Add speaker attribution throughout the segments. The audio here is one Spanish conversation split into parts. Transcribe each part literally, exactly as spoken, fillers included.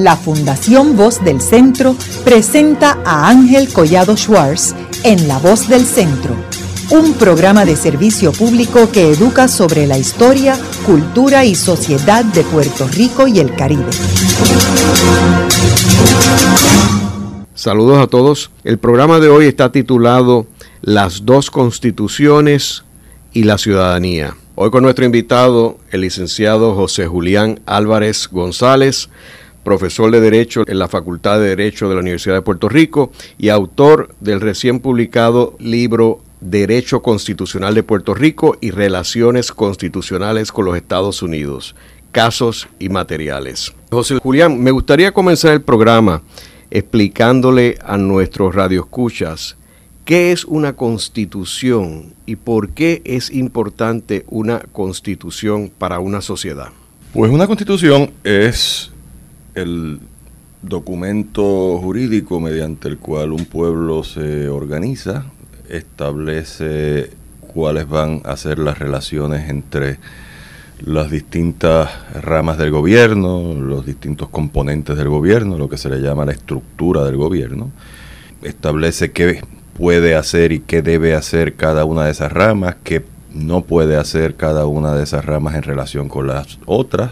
Speaker 1: la Fundación Voz del Centro presenta a Ángel Collado Schwartz en La Voz del Centro, un programa de servicio público que educa sobre la historia, cultura y sociedad de Puerto Rico y el Caribe.
Speaker 2: Saludos a todos. El programa de hoy está titulado Las dos constituciones y la ciudadanía. Hoy con nuestro invitado, el licenciado José Julián Álvarez González, profesor de Derecho en la Facultad de Derecho de la Universidad de Puerto Rico y autor del recién publicado libro Derecho Constitucional de Puerto Rico y Relaciones Constitucionales con los Estados Unidos, Casos y Materiales. José Julián, me gustaría comenzar el programa explicándole a nuestros radioescuchas qué es una constitución y por qué es importante una constitución para una sociedad.
Speaker 3: Pues una constitución es el documento jurídico mediante el cual un pueblo se organiza, establece cuáles van a ser las relaciones entre las distintas ramas del gobierno, los distintos componentes del gobierno, lo que se le llama la estructura del gobierno, establece qué puede hacer y qué debe hacer cada una de esas ramas, qué no puede hacer cada una de esas ramas en relación con las otras,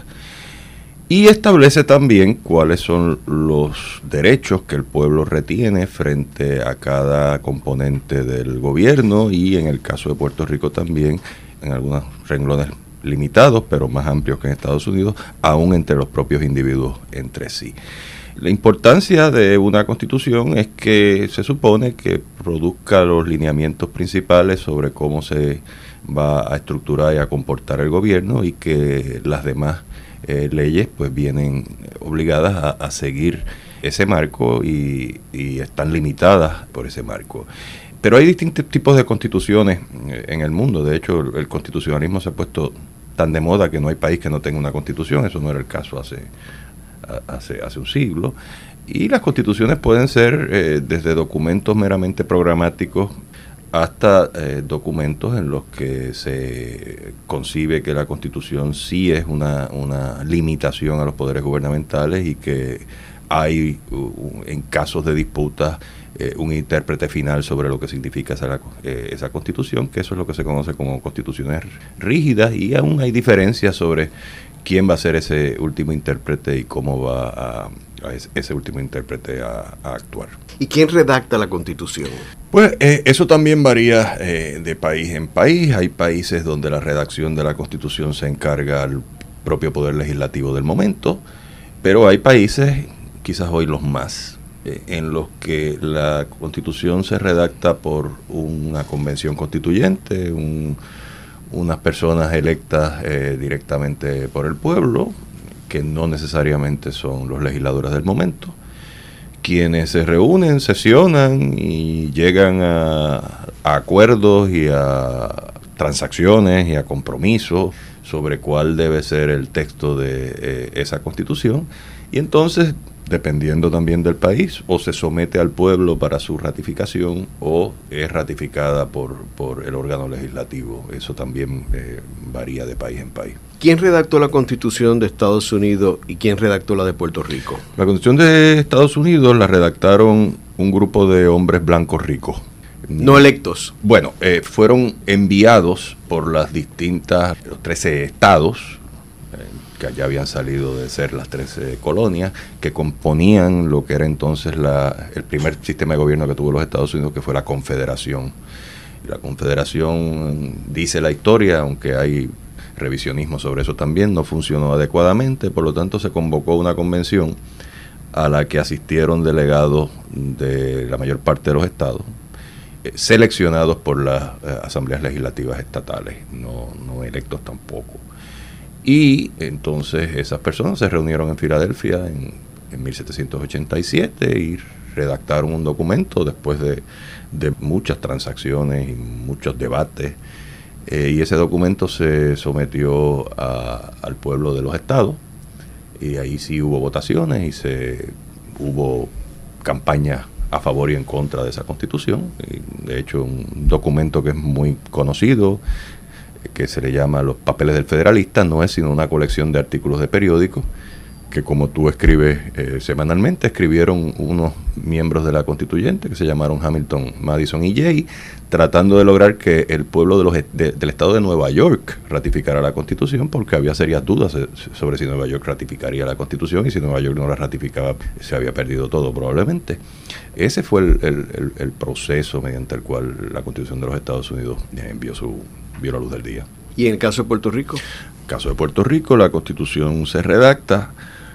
Speaker 3: y establece también cuáles son los derechos que el pueblo retiene frente a cada componente del gobierno y en el caso de Puerto Rico también en algunos renglones limitados, pero más amplios que en Estados Unidos, aún entre los propios individuos entre sí. La importancia de una constitución es que se supone que produzca los lineamientos principales sobre cómo se va a estructurar y a comportar el gobierno y que las demás eh, leyes pues vienen obligadas a, a seguir ese marco y, y están limitadas por ese marco. Pero hay distintos tipos de constituciones en el mundo. De hecho, el, el constitucionalismo se ha puesto tan de moda que no hay país que no tenga una constitución. Eso no era el caso hace, hace, hace un siglo. Y las constituciones pueden ser eh, desde documentos meramente programáticos hasta eh, documentos en los que se concibe que la Constitución sí es una, una limitación a los poderes gubernamentales y que hay, uh, en casos de disputa, eh, un intérprete final sobre lo que significa esa, eh, esa Constitución, que eso es lo que se conoce como constituciones rígidas, y aún hay diferencias sobre quién va a ser ese último intérprete y cómo va a, a ese, ese último intérprete a, a actuar.
Speaker 2: ¿Y quién redacta la Constitución?
Speaker 3: Pues eh, eso también varía eh, de país en país. Hay países donde la redacción de la Constitución se encarga al propio Poder Legislativo del momento, pero hay países, quizás hoy los más, eh, en los que la Constitución se redacta por una convención constituyente, un, unas personas electas eh, directamente por el pueblo, que no necesariamente son los legisladores del momento, quienes se reúnen, sesionan y llegan a, a acuerdos y a transacciones y a compromisos sobre cuál debe ser el texto de eh, esa Constitución, y entonces, dependiendo también del país, o se somete al pueblo para su ratificación o es ratificada por, por el órgano legislativo. Eso también eh, varía de país en país.
Speaker 2: ¿Quién redactó la Constitución de Estados Unidos y quién redactó la de Puerto Rico?
Speaker 3: La Constitución de Estados Unidos la redactaron un grupo de hombres blancos ricos.
Speaker 2: No electos.
Speaker 3: Bueno, eh, fueron enviados por las distintas, los trece estados, eh, que allá habían salido de ser las trece colonias, que componían lo que era entonces la, el primer sistema de gobierno que tuvo los Estados Unidos, que fue la Confederación. La Confederación, dice la historia, aunque hay revisionismo sobre eso también, no funcionó adecuadamente, por lo tanto se convocó una convención a la que asistieron delegados de la mayor parte de los estados, eh, seleccionados por las eh, asambleas legislativas estatales, no, no electos tampoco. Y entonces esas personas se reunieron en Filadelfia en, en mil setecientos ochenta y siete y redactaron un documento después de, de muchas transacciones y muchos debates. Eh, y ese documento se sometió a, al pueblo de los estados, y ahí sí hubo votaciones y se hubo campañas a favor y en contra de esa Constitución. Y de hecho, un documento que es muy conocido, que se le llama Los Papeles del Federalista, no es sino una colección de artículos de periódicos que como tú escribes eh, semanalmente, escribieron unos miembros de la constituyente que se llamaron Hamilton, Madison y Jay, tratando de lograr que el pueblo de los, de, del estado de Nueva York ratificara la Constitución, porque había serias dudas sobre si Nueva York ratificaría la Constitución, y si Nueva York no la ratificaba se había perdido todo probablemente. Ese fue el, el, el, el proceso mediante el cual la Constitución de los Estados Unidos eh, vio, su, vio la luz del día.
Speaker 2: ¿Y en el caso de Puerto Rico?
Speaker 3: En el caso de Puerto Rico, la Constitución se redacta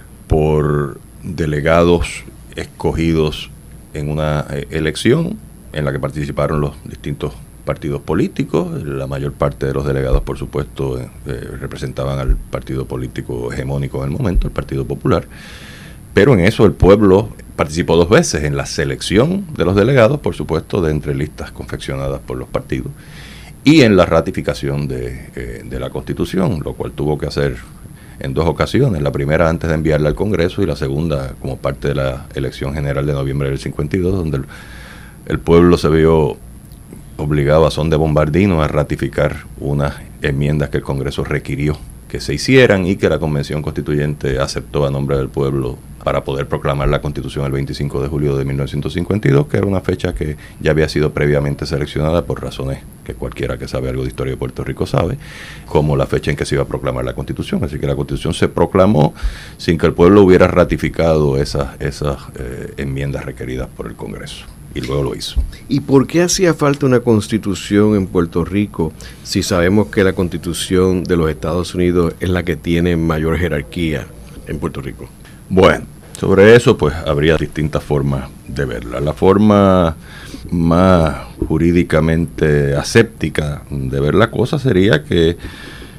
Speaker 3: por delegados escogidos en una eh, elección en la que participaron los distintos partidos políticos. La mayor parte de los delegados, por supuesto, eh, representaban al partido político hegemónico en el momento, el Partido Popular. Pero en eso el pueblo participó dos veces, en la selección de los delegados, por supuesto, de entre listas confeccionadas por los partidos, y en la ratificación de, eh, de la Constitución, lo cual tuvo que hacer en dos ocasiones, la primera antes de enviarla al Congreso y la segunda como parte de la elección general de noviembre del cincuenta y dos, donde el, el pueblo se vio obligado a son de bombardino a ratificar unas enmiendas que el Congreso requirió que se hicieran y que la Convención Constituyente aceptó a nombre del pueblo para poder proclamar la Constitución el veinticinco de julio de mil novecientos cincuenta y dos, que era una fecha que ya había sido previamente seleccionada por razones que cualquiera que sabe algo de historia de Puerto Rico sabe, como la fecha en que se iba a proclamar la Constitución. Así que la Constitución se proclamó sin que el pueblo hubiera ratificado esas, esas eh, enmiendas requeridas por el Congreso. Y luego lo hizo.
Speaker 2: ¿Y por qué hacía falta una constitución en Puerto Rico si sabemos que la Constitución de los Estados Unidos es la que tiene mayor jerarquía en Puerto Rico?
Speaker 3: Bueno, sobre eso pues habría distintas formas de verla. La forma más jurídicamente aséptica de ver la cosa sería que, eh,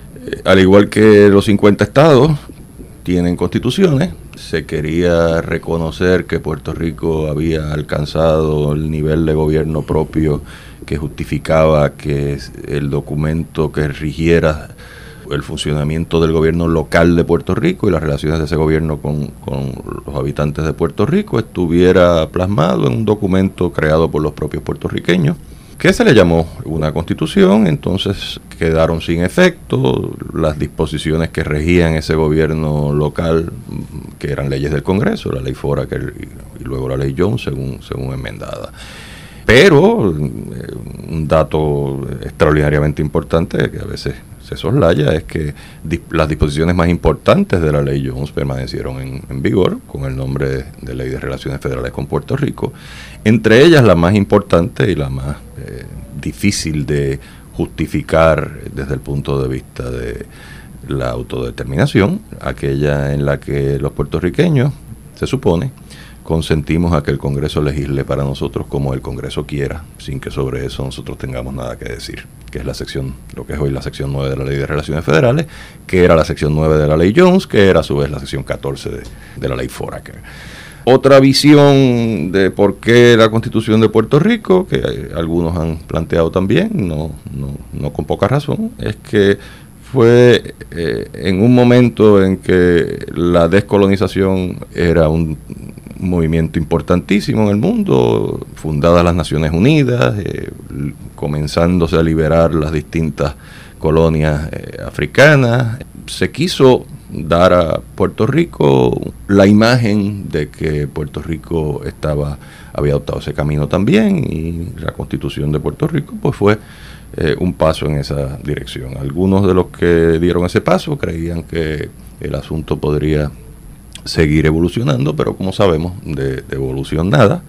Speaker 3: al igual que los cincuenta estados tienen constituciones, se quería reconocer que Puerto Rico había alcanzado el nivel de gobierno propio que justificaba que el documento que rigiera el funcionamiento del gobierno local de Puerto Rico y las relaciones de ese gobierno con, con los habitantes de Puerto Rico estuviera plasmado en un documento creado por los propios puertorriqueños, que se le llamó una constitución. Entonces quedaron sin efecto las disposiciones que regían ese gobierno local, que eran leyes del Congreso, la ley Foraker y, y luego la ley Jones, según, según enmendada. Pero eh, un dato extraordinariamente importante que a veces se soslaya es que di- las disposiciones más importantes de la ley Jones permanecieron en, en vigor con el nombre de, de Ley de Relaciones Federales con Puerto Rico. Entre ellas la más importante y la más eh, difícil de justificar desde el punto de vista de la autodeterminación, aquella en la que los puertorriqueños, se supone, consentimos a que el Congreso legisle para nosotros como el Congreso quiera, sin que sobre eso nosotros tengamos nada que decir, que es la sección, lo que es hoy la sección nueve de la Ley de Relaciones Federales, que era la sección nueve de la Ley Jones, que era a su vez la sección catorce de, de la Ley Foraker. Otra visión de por qué la Constitución de Puerto Rico, que algunos han planteado también, no, no, no con poca razón, es que fue eh, en un momento en que la descolonización era un movimiento importantísimo en el mundo, fundadas las Naciones Unidas, eh, comenzándose a liberar las distintas colonias eh, africanas. Se quiso dar a Puerto Rico la imagen de que Puerto Rico estaba había adoptado ese camino también, y la Constitución de Puerto Rico pues fue eh, un paso en esa dirección. Algunos de los que dieron ese paso creían que el asunto podría seguir evolucionando, pero como sabemos, de, de evolución nada.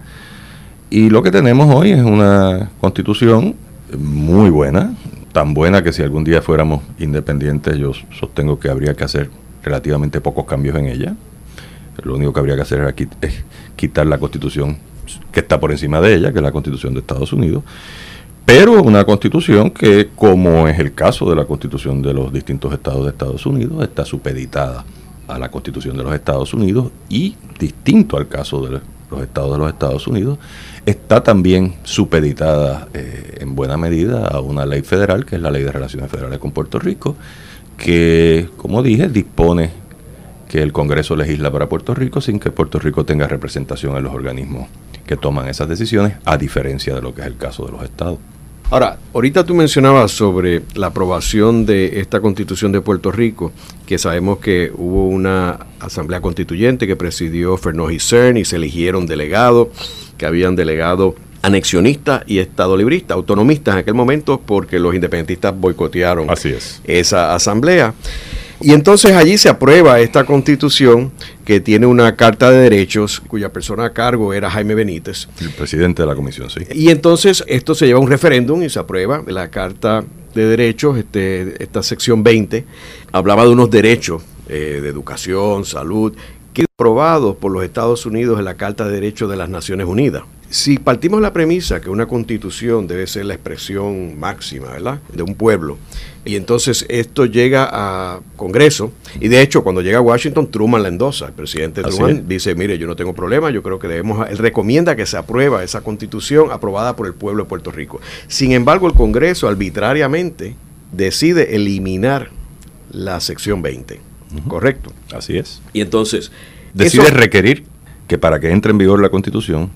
Speaker 3: Y lo que tenemos hoy es una Constitución muy buena, tan buena que si algún día fuéramos independientes, yo sostengo que habría que hacer relativamente pocos cambios en ella. Lo único que habría que hacer es quitar la Constitución que está por encima de ella, que es la Constitución de Estados Unidos, pero una Constitución que, como es el caso de la Constitución de los distintos estados de Estados Unidos, está supeditada a la Constitución de los Estados Unidos, y distinto al caso de los estados de los Estados Unidos, está también supeditada eh, en buena medida a una ley federal, que es la Ley de Relaciones Federales con Puerto Rico, que, como dije, dispone que el Congreso legisla para Puerto Rico sin que Puerto Rico tenga representación en los organismos que toman esas decisiones, a diferencia de lo que es el caso de los estados.
Speaker 2: Ahora, ahorita tú mencionabas sobre la aprobación de esta Constitución de Puerto Rico, que sabemos que hubo una asamblea constituyente que presidió Fernández Isern y se eligieron delegados, que habían delegado anexionistas y estadolibristas, autonomistas en aquel momento, porque los independentistas boicotearon
Speaker 3: Así es.
Speaker 2: esa asamblea. Y entonces allí se aprueba esta Constitución que tiene una Carta de Derechos, cuya persona a cargo era Jaime Benítez.
Speaker 3: El presidente de la comisión, sí.
Speaker 2: Y entonces esto se lleva a un referéndum y se aprueba la Carta de Derechos, este, esta sección veinte, hablaba de unos derechos eh, de educación, salud, que aprobados por los Estados Unidos en la Carta de Derechos de las Naciones Unidas. Si partimos de la premisa que una constitución debe ser la expresión máxima, ¿verdad?, de un pueblo, y entonces esto llega a Congreso, y de hecho cuando llega a Washington, Truman la endosa, el presidente
Speaker 3: Así
Speaker 2: Truman
Speaker 3: es.
Speaker 2: dice, mire, yo no tengo problema, yo creo que debemos, él recomienda que se aprueba esa constitución aprobada por el pueblo de Puerto Rico. Sin embargo, el Congreso arbitrariamente decide eliminar la sección veinte, uh-huh. ¿correcto?
Speaker 3: Así es.
Speaker 2: Y entonces...
Speaker 3: Decide
Speaker 2: eso,
Speaker 3: requerir que para que entre en vigor la Constitución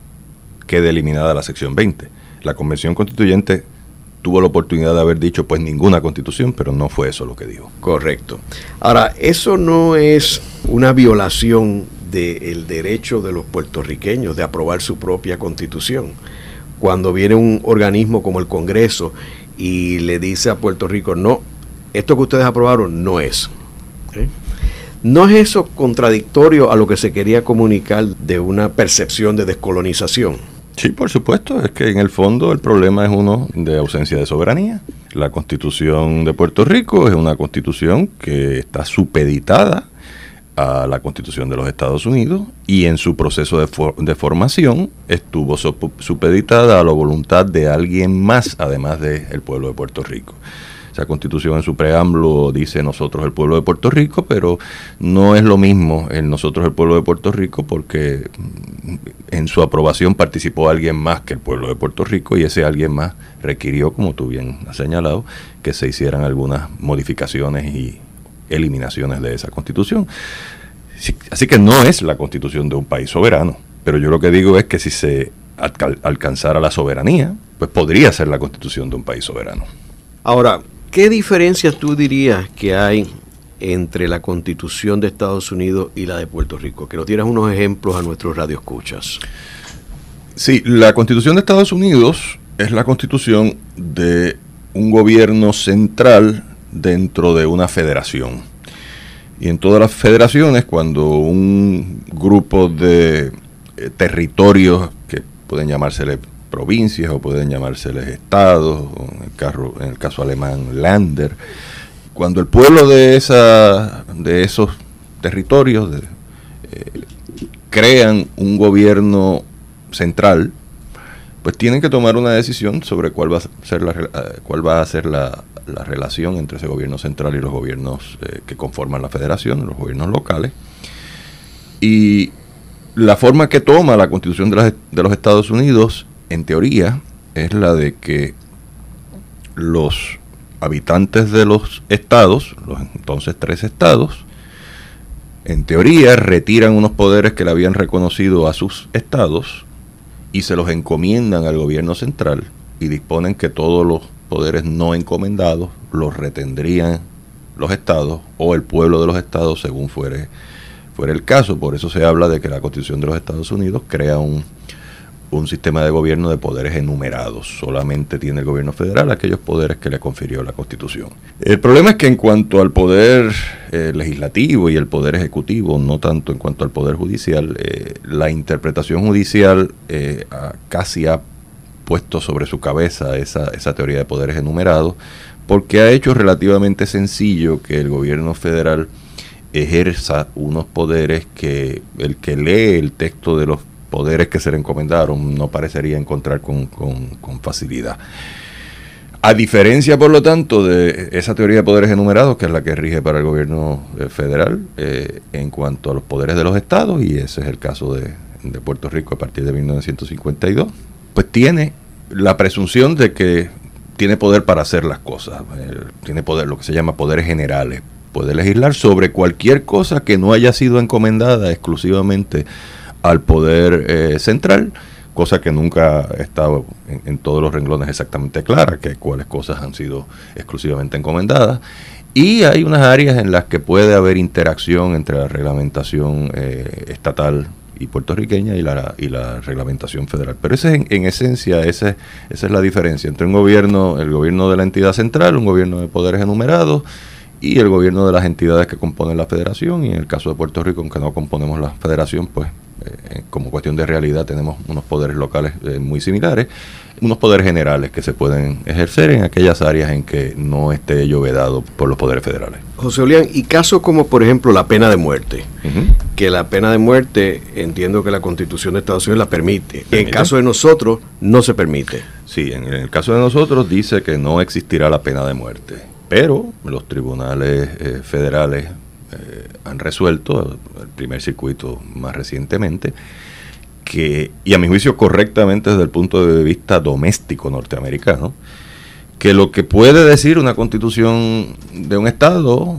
Speaker 3: quede eliminada la sección veinte. La Convención Constituyente tuvo la oportunidad de haber dicho pues ninguna Constitución, pero no fue eso lo que dijo.
Speaker 2: Correcto. Ahora, eso no es una violación del derecho de los puertorriqueños de aprobar su propia Constitución. Cuando viene un organismo como el Congreso y le dice a Puerto Rico, no, esto que ustedes aprobaron no es. ¿Okay? ¿No es eso contradictorio a lo que se quería comunicar de una percepción de descolonización?
Speaker 3: Sí, por supuesto, es que en el fondo el problema es uno de ausencia de soberanía. La Constitución de Puerto Rico es una constitución que está supeditada a la Constitución de los Estados Unidos y en su proceso de, for- de formación estuvo sup- supeditada a la voluntad de alguien más, además del pueblo de Puerto Rico. Esa Constitución en su preámbulo dice nosotros el pueblo de Puerto Rico, pero no es lo mismo el nosotros el pueblo de Puerto Rico porque en su aprobación participó alguien más que el pueblo de Puerto Rico y ese alguien más requirió, como tú bien has señalado, que se hicieran algunas modificaciones y eliminaciones de esa Constitución. Así que no es la Constitución de un país soberano, pero yo lo que digo es que si se alca- alcanzara la soberanía, pues podría ser la Constitución de un país soberano.
Speaker 2: Ahora, ¿qué diferencias tú dirías que hay entre la Constitución de Estados Unidos y la de Puerto Rico? Que nos dieras unos ejemplos a nuestros radioescuchas.
Speaker 3: Sí, la Constitución de Estados Unidos es la constitución de un gobierno central dentro de una federación. Y en todas las federaciones, cuando un grupo de eh, territorios que pueden llamársele provincias o pueden llamárseles estados, o en el, carro, en el caso alemán, Länder, cuando el pueblo de esa de esos territorios de, eh, crean un gobierno central, pues tienen que tomar una decisión sobre cuál va a ser la, cuál va a ser la, la relación entre ese gobierno central y los gobiernos eh, que conforman la federación, los gobiernos locales. Y la forma que toma la Constitución de, las, de los Estados Unidos, en teoría, es la de que los habitantes de los estados, los entonces tres estados, en teoría retiran unos poderes que le habían reconocido a sus estados y se los encomiendan al gobierno central y disponen que todos los poderes no encomendados los retendrían los estados o el pueblo de los estados según fuere, fuere el caso. Por eso se habla de que la Constitución de los Estados Unidos crea un un sistema de gobierno de poderes enumerados. Solamente tiene el gobierno federal aquellos poderes que le confirió la Constitución. El problema es que en cuanto al poder eh, legislativo y el poder ejecutivo, no tanto en cuanto al poder judicial, eh, la interpretación judicial eh, a, casi ha puesto sobre su cabeza esa, esa teoría de poderes enumerados, porque ha hecho relativamente sencillo que el gobierno federal ejerza unos poderes que el que lee el texto de los poderes que se le encomendaron no parecería encontrar con, con, con facilidad. A diferencia, por lo tanto, de esa teoría de poderes enumerados, que es la que rige para el gobierno eh, federal eh, en cuanto a los poderes de los estados, y ese es el caso de, de Puerto Rico a partir de mil novecientos cincuenta y dos, pues tiene la presunción de que tiene poder para hacer las cosas, eh, tiene poder, lo que se llama poderes generales, puede legislar sobre cualquier cosa que no haya sido encomendada exclusivamente al poder eh, central, cosa que nunca ha estado en, en todos los renglones exactamente clara, que cuáles cosas han sido exclusivamente encomendadas. Y hay unas áreas en las que puede haber interacción entre la reglamentación eh, estatal y puertorriqueña y la y la reglamentación federal. Pero ese en, en esencia, ese, esa es la diferencia entre un gobierno, el gobierno de la entidad central, un gobierno de poderes enumerados, y el gobierno de las entidades que componen la federación. Y en el caso de Puerto Rico, aunque no componemos la federación, pues eh, como cuestión de realidad tenemos unos poderes locales eh, muy similares, unos poderes generales que se pueden ejercer en aquellas áreas en que no esté ello vedado por los poderes federales.
Speaker 2: José Julián, y casos como por ejemplo la pena de muerte, uh-huh. que la pena de muerte entiendo que la Constitución de Estados Unidos la permite, ¿Permite? En el caso de nosotros no se permite.
Speaker 3: Sí, en el caso de nosotros dice que no existirá la pena de muerte, pero los tribunales eh, federales eh, han resuelto, el primer circuito más recientemente, que, y a mi juicio correctamente desde el punto de vista doméstico norteamericano, que lo que puede decir una constitución de un estado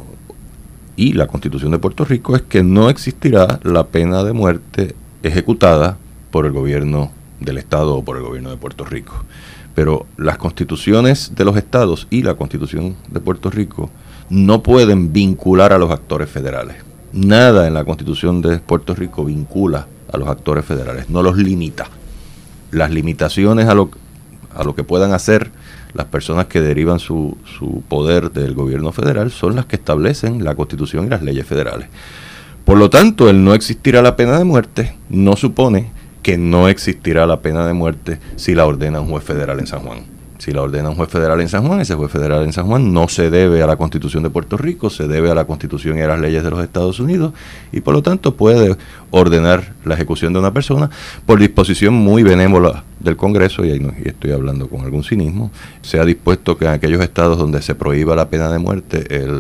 Speaker 3: y la constitución de Puerto Rico es que no existirá la pena de muerte ejecutada por el gobierno del estado o por el gobierno de Puerto Rico. Pero las constituciones de los estados y la constitución de Puerto Rico no pueden vincular a los actores federales. Nada en la constitución de Puerto Rico vincula a los actores federales, no los limita. Las limitaciones a lo, a lo que puedan hacer las personas que derivan su, su poder del gobierno federal son las que establecen la Constitución y las leyes federales. Por lo tanto, el no existirá la pena de muerte no supone que no existirá la pena de muerte si la ordena un juez federal en San Juan. Si la ordena un juez federal en San Juan, ese juez federal en San Juan no se debe a la Constitución de Puerto Rico, se debe a la Constitución y a las leyes de los Estados Unidos, y por lo tanto puede ordenar la ejecución de una persona por disposición muy benévola del Congreso, y ahí no, y estoy hablando con algún cinismo. Se ha dispuesto que en aquellos estados donde se prohíba la pena de muerte, el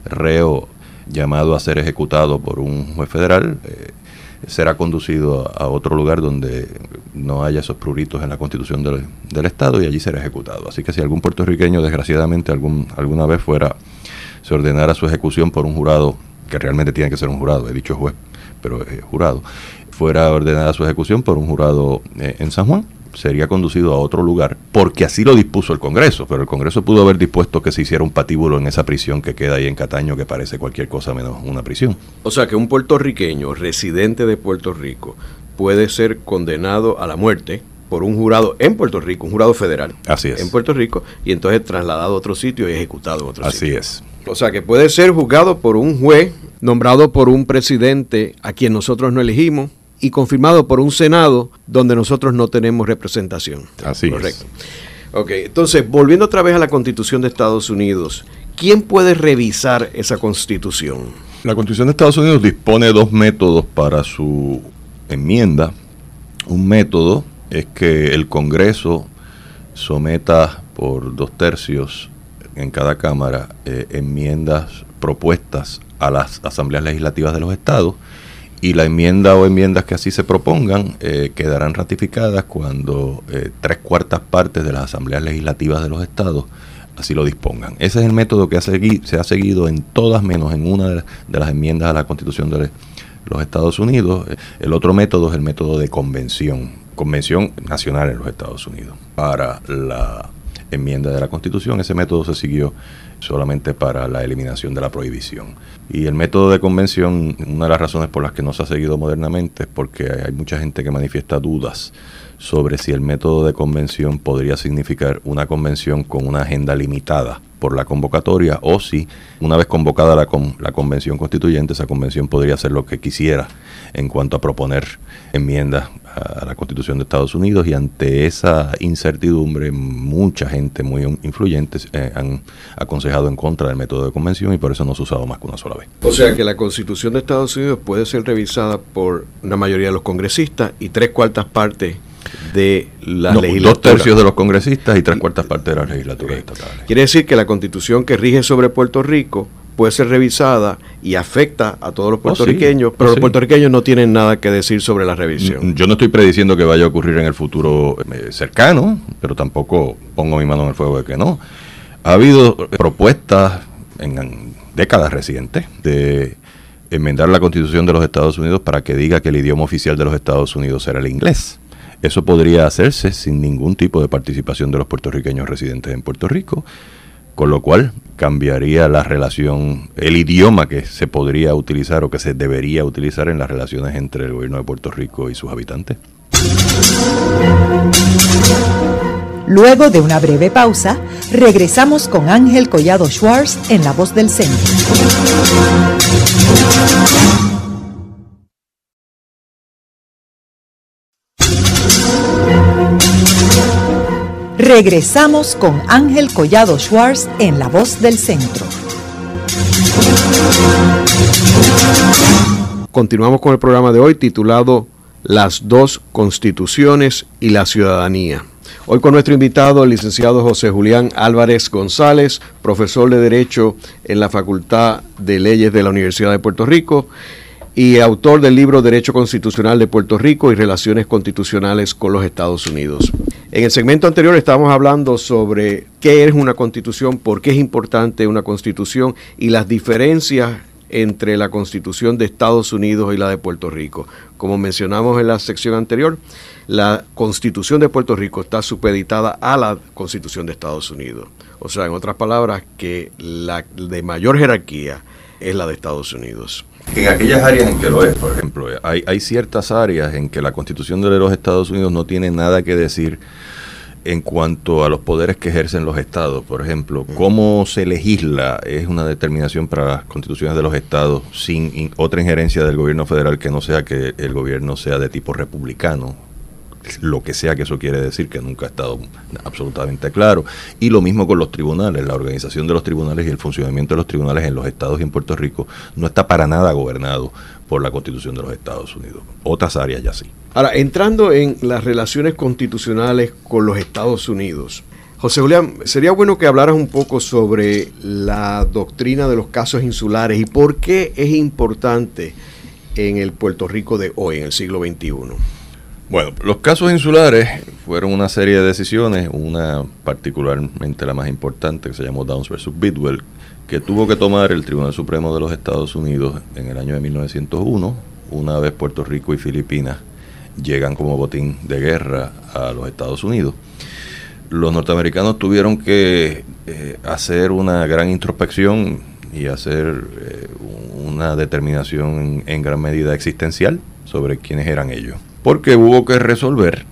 Speaker 3: reo llamado a ser ejecutado por un juez federal eh, será conducido a, a otro lugar donde no haya esos pruritos en la Constitución del, del Estado, y allí será ejecutado. Así que si algún puertorriqueño, desgraciadamente, algún alguna vez fuera, se ordenara su ejecución por un jurado, que realmente tiene que ser un jurado, he dicho juez, pero eh, jurado, fuera ordenada su ejecución por un jurado eh, en San Juan, sería conducido a otro lugar, porque así lo dispuso el Congreso, pero el Congreso pudo haber dispuesto que se hiciera un patíbulo en esa prisión que queda ahí en Cataño, que parece cualquier cosa menos una prisión.
Speaker 2: O sea que un puertorriqueño residente de Puerto Rico puede ser condenado a la muerte por un jurado en Puerto Rico, un jurado federal.
Speaker 3: Así es.
Speaker 2: En Puerto Rico, y entonces trasladado a otro sitio y ejecutado en otro
Speaker 3: Así
Speaker 2: sitio.
Speaker 3: Así es.
Speaker 2: O sea que puede ser juzgado por un juez nombrado por un presidente a quien nosotros no elegimos, y confirmado por un Senado donde nosotros no tenemos representación.
Speaker 3: Así
Speaker 2: Correcto. Es. Ok, entonces, volviendo otra vez a la Constitución de Estados Unidos, ¿quién puede revisar esa Constitución?
Speaker 3: La Constitución de Estados Unidos dispone de dos métodos para su enmienda. Un método es que el Congreso someta por dos tercios en cada Cámara eh, enmiendas propuestas a las asambleas legislativas de los estados, y la enmienda o enmiendas que así se propongan eh, quedarán ratificadas cuando eh, tres cuartas partes de las asambleas legislativas de los estados así lo dispongan. Ese es el método que ha segui- se ha seguido en todas menos en una de, de las enmiendas a la Constitución de los Estados Unidos. El otro método es el método de convención, convención nacional en los Estados Unidos. Para la enmienda de la Constitución, ese método se siguió solamente para la eliminación de la prohibición. Y el método de convención, una de las razones por las que no se ha seguido modernamente es porque hay mucha gente que manifiesta dudas sobre si el método de convención podría significar una convención con una agenda limitada por la convocatoria, o si una vez convocada la, con, la convención constituyente, esa convención podría hacer lo que quisiera en cuanto a proponer enmiendas a la Constitución de Estados Unidos. Y ante esa incertidumbre, mucha gente muy influyente eh, han aconsejado en contra del método de convención, y por eso no se ha usado más que una sola vez.
Speaker 2: O sea que la Constitución de Estados Unidos puede ser revisada por una mayoría de los congresistas y tres cuartas partes de la
Speaker 3: no,
Speaker 2: legislatura.
Speaker 3: Dos tercios de los congresistas y tres cuartas partes de las legislaturas okay. estatales.
Speaker 2: Quiere decir que la Constitución que rige sobre Puerto Rico puede ser revisada y afecta a todos los puertorriqueños, oh, sí. pero oh, los sí. puertorriqueños no tienen nada que decir sobre la revisión.
Speaker 3: Yo no estoy prediciendo que vaya a ocurrir en el futuro eh, cercano, pero tampoco pongo mi mano en el fuego de que no. Ha habido propuestas en, en décadas recientes de enmendar la Constitución de los Estados Unidos para que diga que el idioma oficial de los Estados Unidos será el inglés. Eso podría hacerse sin ningún tipo de participación de los puertorriqueños residentes en Puerto Rico, con lo cual cambiaría la relación, el idioma que se podría utilizar o que se debería utilizar en las relaciones entre el gobierno de Puerto Rico y sus habitantes.
Speaker 1: Luego de una breve pausa, regresamos con Ángel Collado Schwartz en La Voz del Centro. Regresamos con Ángel Collado Schwartz en La Voz del Centro.
Speaker 2: Continuamos con el programa de hoy titulado Las dos constituciones y la ciudadanía. Hoy con nuestro invitado, el licenciado José Julián Álvarez González, profesor de Derecho en la Facultad de Leyes de la Universidad de Puerto Rico y autor del libro Derecho Constitucional de Puerto Rico y Relaciones Constitucionales con los Estados Unidos. En el segmento anterior estábamos hablando sobre qué es una constitución, por qué es importante una constitución y las diferencias entre la Constitución de Estados Unidos y la de Puerto Rico. Como mencionamos en la sección anterior, la Constitución de Puerto Rico está supeditada a la Constitución de Estados Unidos. O sea, en otras palabras, que la de mayor jerarquía es la de Estados Unidos.
Speaker 3: En aquellas áreas en que lo es, por ejemplo, hay, hay ciertas áreas en que la Constitución de los Estados Unidos no tiene nada que decir en cuanto a los poderes que ejercen los estados. Por ejemplo, cómo se legisla es una determinación para las constituciones de los estados sin in, otra injerencia del gobierno federal que no sea que el gobierno sea de tipo republicano, lo que sea que eso quiere decir, que nunca ha estado absolutamente claro. Y lo mismo con los tribunales, la organización de los tribunales y el funcionamiento de los tribunales en los estados y en Puerto Rico no está para nada gobernado por la Constitución de los Estados Unidos. Otras áreas ya sí.
Speaker 2: Ahora, entrando en las relaciones constitucionales con los Estados Unidos, José Julián, sería bueno que hablaras un poco sobre la doctrina de los casos insulares y por qué es importante en el Puerto Rico de hoy, en el siglo veintiuno.
Speaker 3: Bueno, los casos insulares fueron una serie de decisiones, una particularmente la más importante, que se llamó Downs versus Bidwell, que tuvo que tomar el Tribunal Supremo de los Estados Unidos en el año de mil novecientos uno, una vez Puerto Rico y Filipinas llegan como botín de guerra a los Estados Unidos. Los norteamericanos tuvieron que eh, hacer una gran introspección y hacer eh, una determinación en, en gran medida existencial sobre quiénes eran ellos. Porque hubo que resolver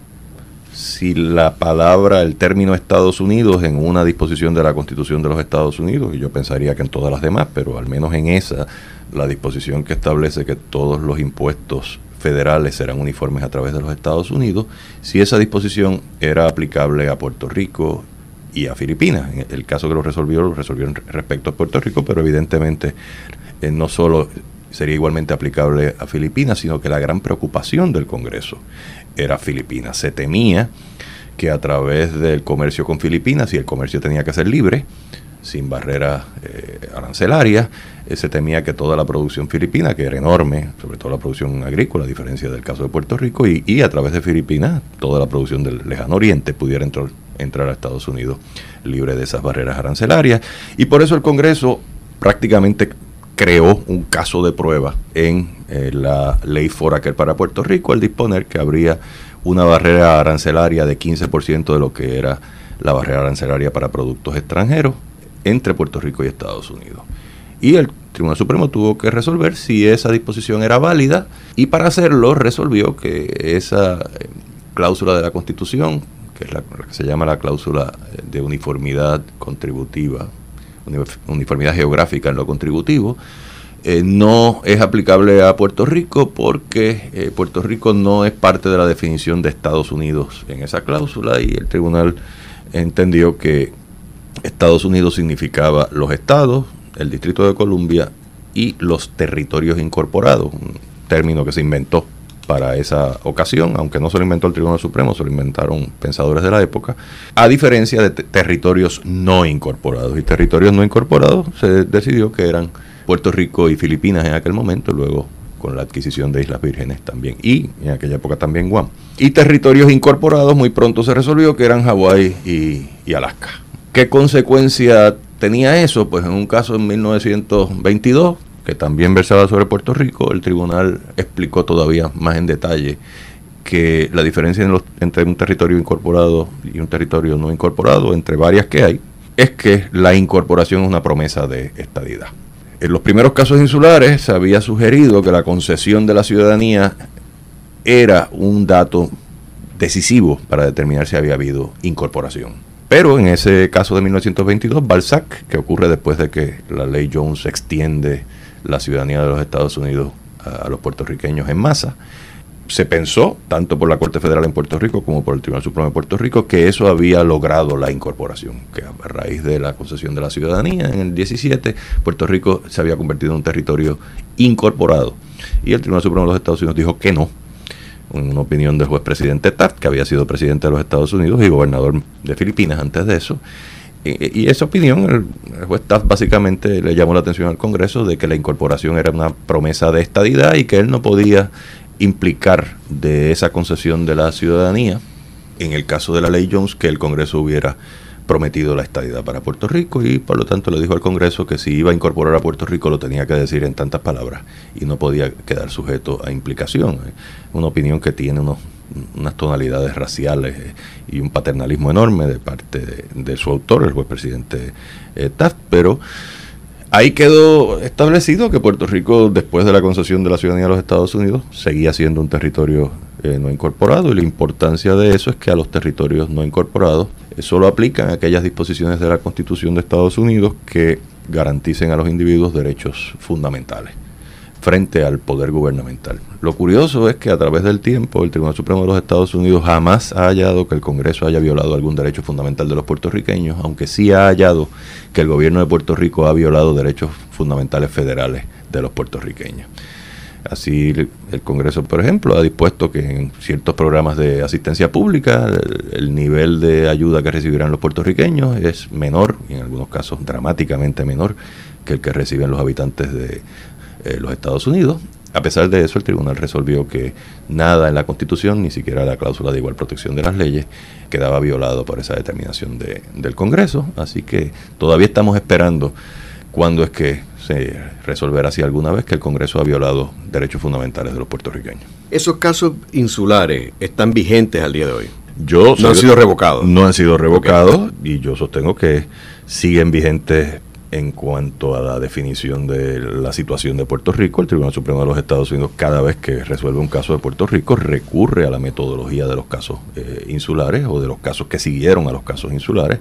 Speaker 3: si la palabra, el término Estados Unidos en una disposición de la Constitución de los Estados Unidos, y yo pensaría que en todas las demás, pero al menos en esa, la disposición que establece que todos los impuestos federales serán uniformes a través de los Estados Unidos, si esa disposición era aplicable a Puerto Rico y a Filipinas. En el caso que lo resolvió, lo resolvió respecto a Puerto Rico, pero evidentemente eh, no solo sería igualmente aplicable a Filipinas, sino que la gran preocupación del Congreso era Filipinas. Se temía que a través del comercio con Filipinas, y el comercio tenía que ser libre, sin barreras eh, arancelarias, eh, se temía que toda la producción filipina, que era enorme, sobre todo la producción agrícola, a diferencia del caso de Puerto Rico, y, y a través de Filipinas, toda la producción del lejano oriente pudiera entrar, entrar a Estados Unidos libre de esas barreras arancelarias. Y por eso el Congreso prácticamente creó un caso de prueba en eh, la ley Foraker para Puerto Rico, al disponer que habría una barrera arancelaria de quince por ciento de lo que era la barrera arancelaria para productos extranjeros entre Puerto Rico y Estados Unidos. Y el Tribunal Supremo tuvo que resolver si esa disposición era válida, y para hacerlo resolvió que esa eh, cláusula de la Constitución, que es la, la que se llama la cláusula de uniformidad contributiva, uniformidad geográfica en lo contributivo, eh, no es aplicable a Puerto Rico porque eh, Puerto Rico no es parte de la definición de Estados Unidos en esa cláusula, y el tribunal entendió que Estados Unidos significaba los estados, el Distrito de Columbia y los territorios incorporados, un término que se inventó para esa ocasión, aunque no se lo inventó el Tribunal Supremo, se lo inventaron pensadores de la época, a diferencia de te- territorios no incorporados. Y territorios no incorporados se decidió que eran Puerto Rico y Filipinas en aquel momento, luego con la adquisición de Islas Vírgenes también, y en aquella época también Guam. Y territorios incorporados muy pronto se resolvió que eran Hawái y, y Alaska. ¿Qué consecuencia tenía eso? Pues en un caso en mil novecientos veintidós, que también versaba sobre Puerto Rico, el tribunal explicó todavía más en detalle que la diferencia en los, entre un territorio incorporado y un territorio no incorporado, entre varias que hay, es que la incorporación es una promesa de estadidad. En los primeros casos insulares se había sugerido que la concesión de la ciudadanía era un dato decisivo para determinar si había habido incorporación. Pero en ese caso de mil novecientos veintidós, Balzac, que ocurre después de que la ley Jones extiende la ciudadanía de los Estados Unidos a, a los puertorriqueños en masa, se pensó, tanto por la Corte Federal en Puerto Rico como por el Tribunal Supremo de Puerto Rico, que eso había logrado la incorporación, que a raíz de la concesión de la ciudadanía en el diecisiete, Puerto Rico se había convertido en un territorio incorporado. Y el Tribunal Supremo de los Estados Unidos dijo que no, en una opinión del juez presidente Taft, que había sido presidente de los Estados Unidos y gobernador de Filipinas antes de eso. Y, y esa opinión, el, el juez Taft básicamente le llamó la atención al Congreso de que la incorporación era una promesa de estadidad y que él no podía implicar de esa concesión de la ciudadanía, en el caso de la ley Jones, que el Congreso hubiera prometido la estadidad para Puerto Rico, y por lo tanto le dijo al Congreso que si iba a incorporar a Puerto Rico lo tenía que decir en tantas palabras y no podía quedar sujeto a implicación. Una opinión que tiene unos, unas tonalidades raciales y un paternalismo enorme de parte de, de su autor, el juez presidente eh, Taft, pero ahí quedó establecido que Puerto Rico, después de la concesión de la ciudadanía de los Estados Unidos, seguía siendo un territorio eh, no incorporado, y la importancia de eso es que a los territorios no incorporados eh, solo aplican aquellas disposiciones de la Constitución de Estados Unidos que garanticen a los individuos derechos fundamentales frente al poder gubernamental. Lo curioso es que a través del tiempo el Tribunal Supremo de los Estados Unidos jamás ha hallado que el Congreso haya violado algún derecho fundamental de los puertorriqueños, aunque sí ha hallado que el gobierno de Puerto Rico ha violado derechos fundamentales federales de los puertorriqueños. Así el, el Congreso, por ejemplo, ha dispuesto que en ciertos programas de asistencia pública el, el nivel de ayuda que recibirán los puertorriqueños es menor, y en algunos casos dramáticamente menor, que el que reciben los habitantes de Eh, los Estados Unidos. A pesar de eso, el tribunal resolvió que nada en la Constitución, ni siquiera la cláusula de igual protección de las leyes, quedaba violado por esa determinación de, del Congreso. Así que todavía estamos esperando cuándo es que se resolverá, si alguna vez, que el Congreso ha violado derechos fundamentales de los puertorriqueños.
Speaker 2: ¿Esos casos insulares están vigentes al día de hoy?
Speaker 3: Yo
Speaker 2: no han sido revocados.
Speaker 3: No han sido revocados, okay. Y yo sostengo que siguen vigentes. En cuanto a la definición de la situación de Puerto Rico, el Tribunal Supremo de los Estados Unidos, cada vez que resuelve un caso de Puerto Rico, recurre a la metodología de los casos eh, insulares o de los casos que siguieron a los casos insulares.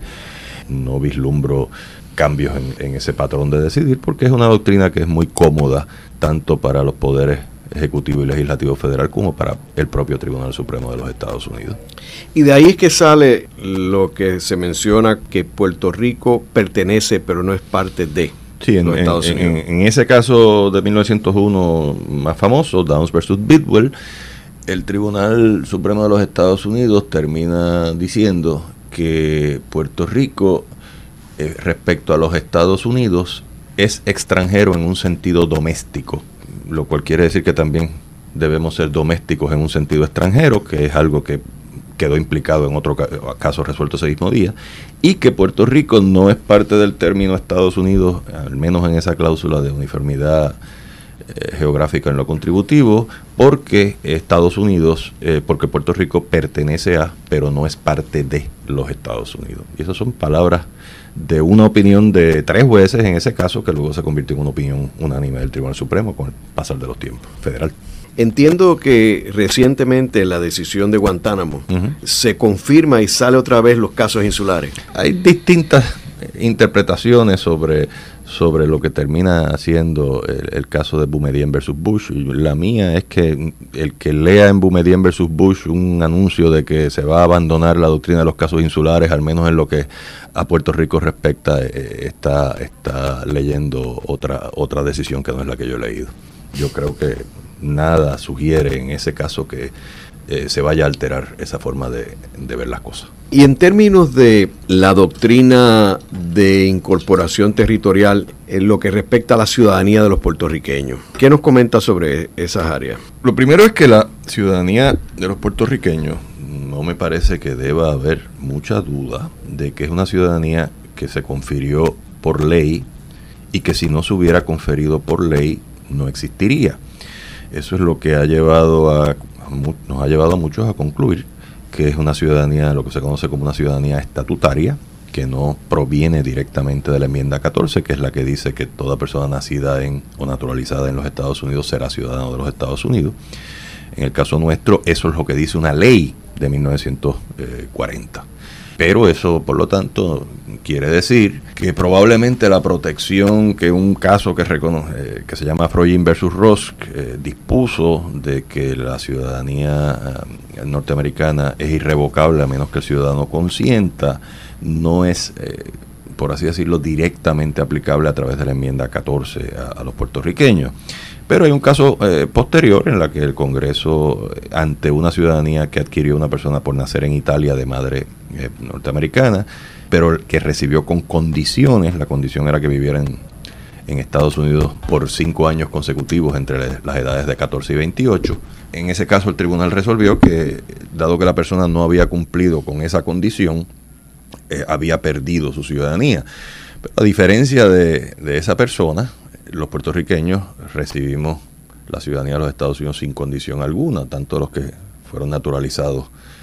Speaker 3: No vislumbro cambios en, en ese patrón de decidir, porque es una doctrina que es muy cómoda tanto para los poderes ejecutivo y legislativo federal como para el propio Tribunal Supremo de los Estados Unidos.
Speaker 2: Y de ahí es que sale lo que se menciona, que Puerto Rico pertenece pero no es parte de
Speaker 3: sí, en,
Speaker 2: los Estados
Speaker 3: en,
Speaker 2: Unidos.
Speaker 3: En, en ese caso de mil novecientos uno más famoso, Downs versus Bidwell, el Tribunal Supremo de los Estados Unidos termina diciendo que Puerto Rico, eh, respecto a los Estados Unidos, es extranjero en un sentido doméstico, lo cual quiere decir que también debemos ser domésticos en un sentido extranjero, que es algo que quedó implicado en otro caso resuelto ese mismo día, y que Puerto Rico no es parte del término Estados Unidos, al menos en esa cláusula de uniformidad eh, geográfica en lo contributivo, porque Estados Unidos, eh, porque Puerto Rico pertenece a, pero no es parte de los Estados Unidos. Y esas son palabras de una opinión de tres jueces en ese caso, que luego se convirtió en una opinión unánime del Tribunal Supremo con el pasar de los tiempos federal.
Speaker 2: Entiendo que recientemente la decisión de Guantánamo uh-huh. se confirma y sale otra vez los casos insulares.
Speaker 3: Hay distintas interpretaciones sobre, sobre lo que termina haciendo el, el caso de Boumediene versus Bush. La mía es que el que lea en Boumediene versus Bush un anuncio de que se va a abandonar la doctrina de los casos insulares, al menos en lo que a Puerto Rico respecta, eh, está, está leyendo otra, otra decisión que no es la que yo he leído. Yo creo que nada sugiere en ese caso que eh, se vaya a alterar esa forma de, de ver las cosas.
Speaker 2: Y en términos de la doctrina de incorporación territorial en lo que respecta a la ciudadanía de los puertorriqueños, ¿qué nos comenta sobre esas áreas?
Speaker 3: Lo primero es que la ciudadanía de los puertorriqueños, no me parece que deba haber mucha duda de que es una ciudadanía que se confirió por ley y que si no se hubiera conferido por ley no existiría. Eso es lo que ha llevado a nos ha llevado a muchos a concluir que es una ciudadanía, lo que se conoce como una ciudadanía estatutaria, que no proviene directamente de la enmienda catorce, que es la que dice que toda persona nacida en o naturalizada en los Estados Unidos será ciudadano de los Estados Unidos. En el caso nuestro, eso es lo que dice una ley de mil novecientos cuarenta. Pero eso, por lo tanto, quiere decir que probablemente la protección que un caso que reconoce, eh, que se llama Afroyim versus Ross, eh, dispuso de que la ciudadanía eh, norteamericana es irrevocable a menos que el ciudadano consienta, no es, eh, por así decirlo, directamente aplicable a través de la enmienda catorce a, a los puertorriqueños. Pero hay un caso eh, posterior en la que el Congreso, ante una ciudadanía que adquirió una persona por nacer en Italia de madre eh, norteamericana, pero que recibió con condiciones, la condición era que viviera en, en Estados Unidos por cinco años consecutivos entre las edades de catorce y veintiocho. En ese caso el tribunal resolvió que, dado que la persona no había cumplido con esa condición, eh, había perdido su ciudadanía. Pero a diferencia de, de esa persona, los puertorriqueños recibimos la ciudadanía de los Estados Unidos sin condición alguna, tanto los que fueron naturalizados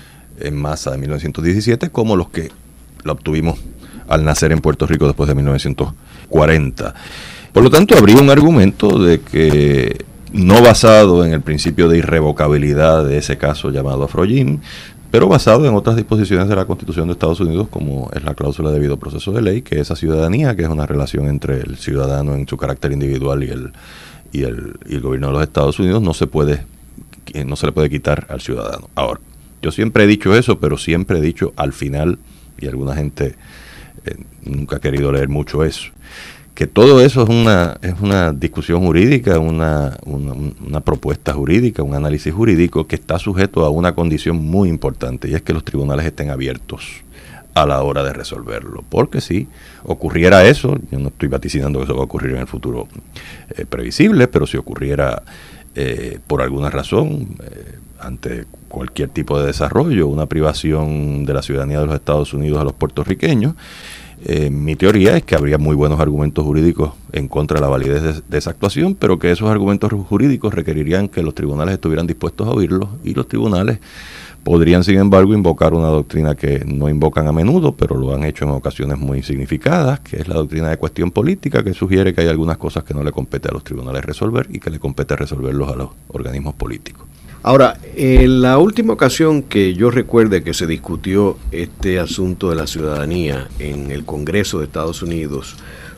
Speaker 3: en masa de mil novecientos diecisiete como los que la obtuvimos al nacer en Puerto Rico después de mil novecientos cuarenta. Por lo tanto, habría un argumento de que, no basado en el principio de irrevocabilidad de ese caso llamado Afroyim, pero basado en otras disposiciones de la Constitución de Estados Unidos, como es la cláusula de debido proceso de ley, que esa ciudadanía, que es una relación entre el ciudadano en su carácter individual y el y el, y el gobierno de los Estados Unidos, no se puede no se le puede quitar al ciudadano. Ahora, yo siempre he dicho eso, pero siempre he dicho al final, y alguna gente eh, nunca ha querido leer mucho eso, que todo eso es una es una discusión jurídica, una, una, una propuesta jurídica, un análisis jurídico que está sujeto a una condición muy importante, y es que los tribunales estén abiertos a la hora de resolverlo. Porque si ocurriera eso, yo no estoy vaticinando que eso va a ocurrir en el futuro eh, previsible, pero si ocurriera eh, por alguna razón, eh, ante cualquier tipo de desarrollo, una privación de la ciudadanía de los Estados Unidos a los puertorriqueños, Eh, mi teoría es que habría muy buenos argumentos jurídicos en contra de la validez de, de esa actuación, pero que esos argumentos jurídicos requerirían que los tribunales estuvieran dispuestos a oírlos, y los tribunales podrían, sin embargo, invocar una doctrina que no invocan a menudo, pero lo han hecho en ocasiones muy significadas, que es la doctrina de cuestión política, que sugiere que hay algunas cosas que no le compete a los tribunales resolver y que le compete resolverlos a los organismos políticos.
Speaker 2: Ahora, en la última ocasión que yo recuerde que se discutió este asunto de la ciudadanía en el Congreso de Estados Unidos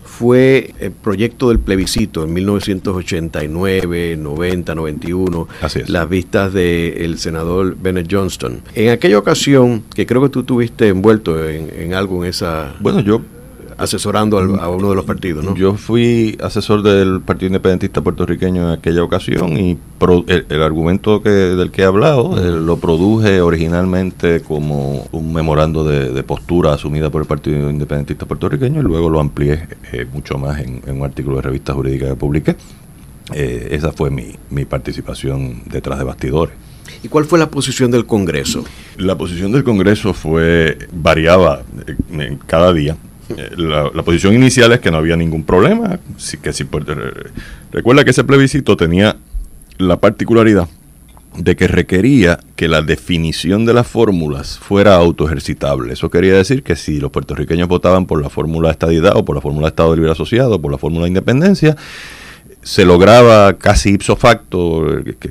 Speaker 2: fue el proyecto del plebiscito en mil novecientos ochenta y nueve, noventa, noventa y uno,
Speaker 3: Así es.
Speaker 2: Las vistas del senador Bennett Johnston. En aquella ocasión, que creo que tú estuviste envuelto en, en algo en esa...
Speaker 3: Bueno, yo...
Speaker 2: asesorando al, a uno de los partidos, ¿no?
Speaker 3: Yo fui asesor del Partido Independentista Puertorriqueño en aquella ocasión, y pro, el, el argumento que del que he hablado eh, lo produje originalmente como un memorando de, de postura asumida por el Partido Independentista Puertorriqueño, y luego lo amplié eh, mucho más en, en un artículo de Revista Jurídica que publiqué. Eh, esa fue mi, mi participación detrás de bastidores.
Speaker 2: ¿Y cuál fue la posición del Congreso? La
Speaker 3: posición del Congreso fue variaba eh, cada día. La, la posición inicial es que no había ningún problema, que si, recuerda que ese plebiscito tenía la particularidad de que requería que la definición de las fórmulas fuera autoejercitable. Eso quería decir que si los puertorriqueños votaban por la fórmula de estadidad o por la fórmula de Estado Libre Asociado o por la fórmula de independencia, se lograba casi ipso facto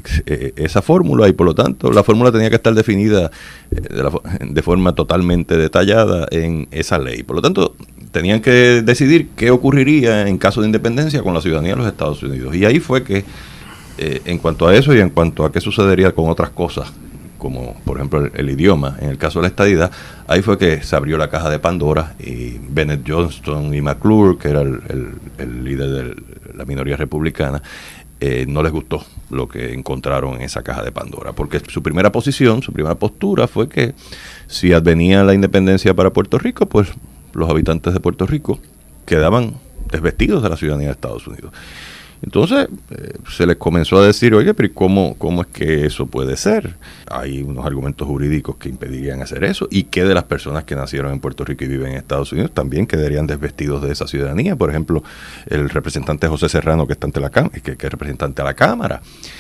Speaker 3: esa fórmula, y por lo tanto la fórmula tenía que estar definida de, la, de forma totalmente detallada en esa ley. Por lo tanto, tenían que decidir qué ocurriría en caso de independencia con la ciudadanía de los Estados Unidos. Y ahí fue que, eh, en cuanto a eso y en cuanto a qué sucedería con otras cosas, como por ejemplo el, el idioma, en el caso de la estadidad, ahí fue que se abrió la caja de Pandora, y Bennett Johnston y McClure, que era el, el, el líder de la minoría republicana, eh, no les gustó lo que encontraron en esa caja de Pandora, porque su primera posición, su primera postura fue que si advenía la independencia para Puerto Rico, pues los habitantes de Puerto Rico quedaban desvestidos de la ciudadanía de Estados Unidos. Entonces eh, se les comenzó a decir, oye, pero ¿cómo, cómo es que eso puede ser? Hay unos argumentos jurídicos que impedirían hacer eso, y que de las personas que nacieron en Puerto Rico y viven en Estados Unidos también quedarían desvestidos de esa ciudadanía. Por ejemplo, el representante José Serrano, que está ante la que, que es representante a la Cámara,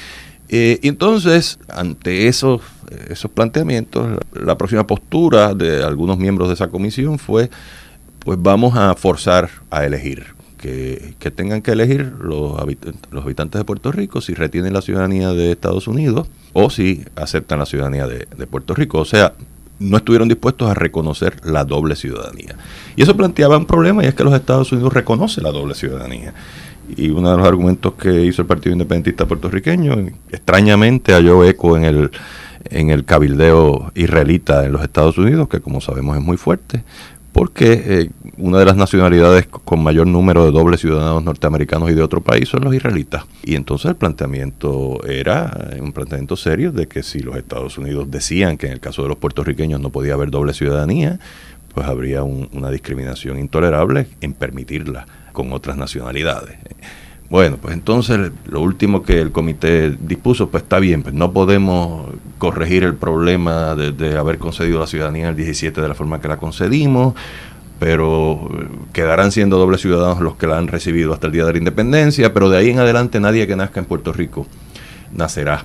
Speaker 3: Eh, y entonces, ante esos, esos planteamientos, la próxima postura de algunos miembros de esa comisión fue, pues vamos a forzar a elegir, que, que tengan que elegir los, habit- los habitantes de Puerto Rico si retienen la ciudadanía de Estados Unidos o si aceptan la ciudadanía de, de Puerto Rico. O sea, no estuvieron dispuestos a reconocer la doble ciudadanía. Y eso planteaba un problema, y es que los Estados Unidos reconocen la doble ciudadanía. Y uno de los argumentos que hizo el Partido Independentista puertorriqueño, extrañamente halló eco en el, en el cabildeo israelita en los Estados Unidos, que como sabemos es muy fuerte, porque eh, una de las nacionalidades con mayor número de dobles ciudadanos norteamericanos y de otro país son los israelitas. Y entonces el planteamiento era un planteamiento serio de que si los Estados Unidos decían que en el caso de los puertorriqueños no podía haber doble ciudadanía, pues habría un, una discriminación intolerable en permitirla con otras nacionalidades. Bueno, pues entonces lo último que el comité dispuso, pues está bien, pues no podemos corregir el problema de, de haber concedido la ciudadanía en el diecisiete de la forma que la concedimos, pero quedarán siendo dobles ciudadanos los que la han recibido hasta el día de la independencia, pero de ahí en adelante nadie que nazca en Puerto Rico nacerá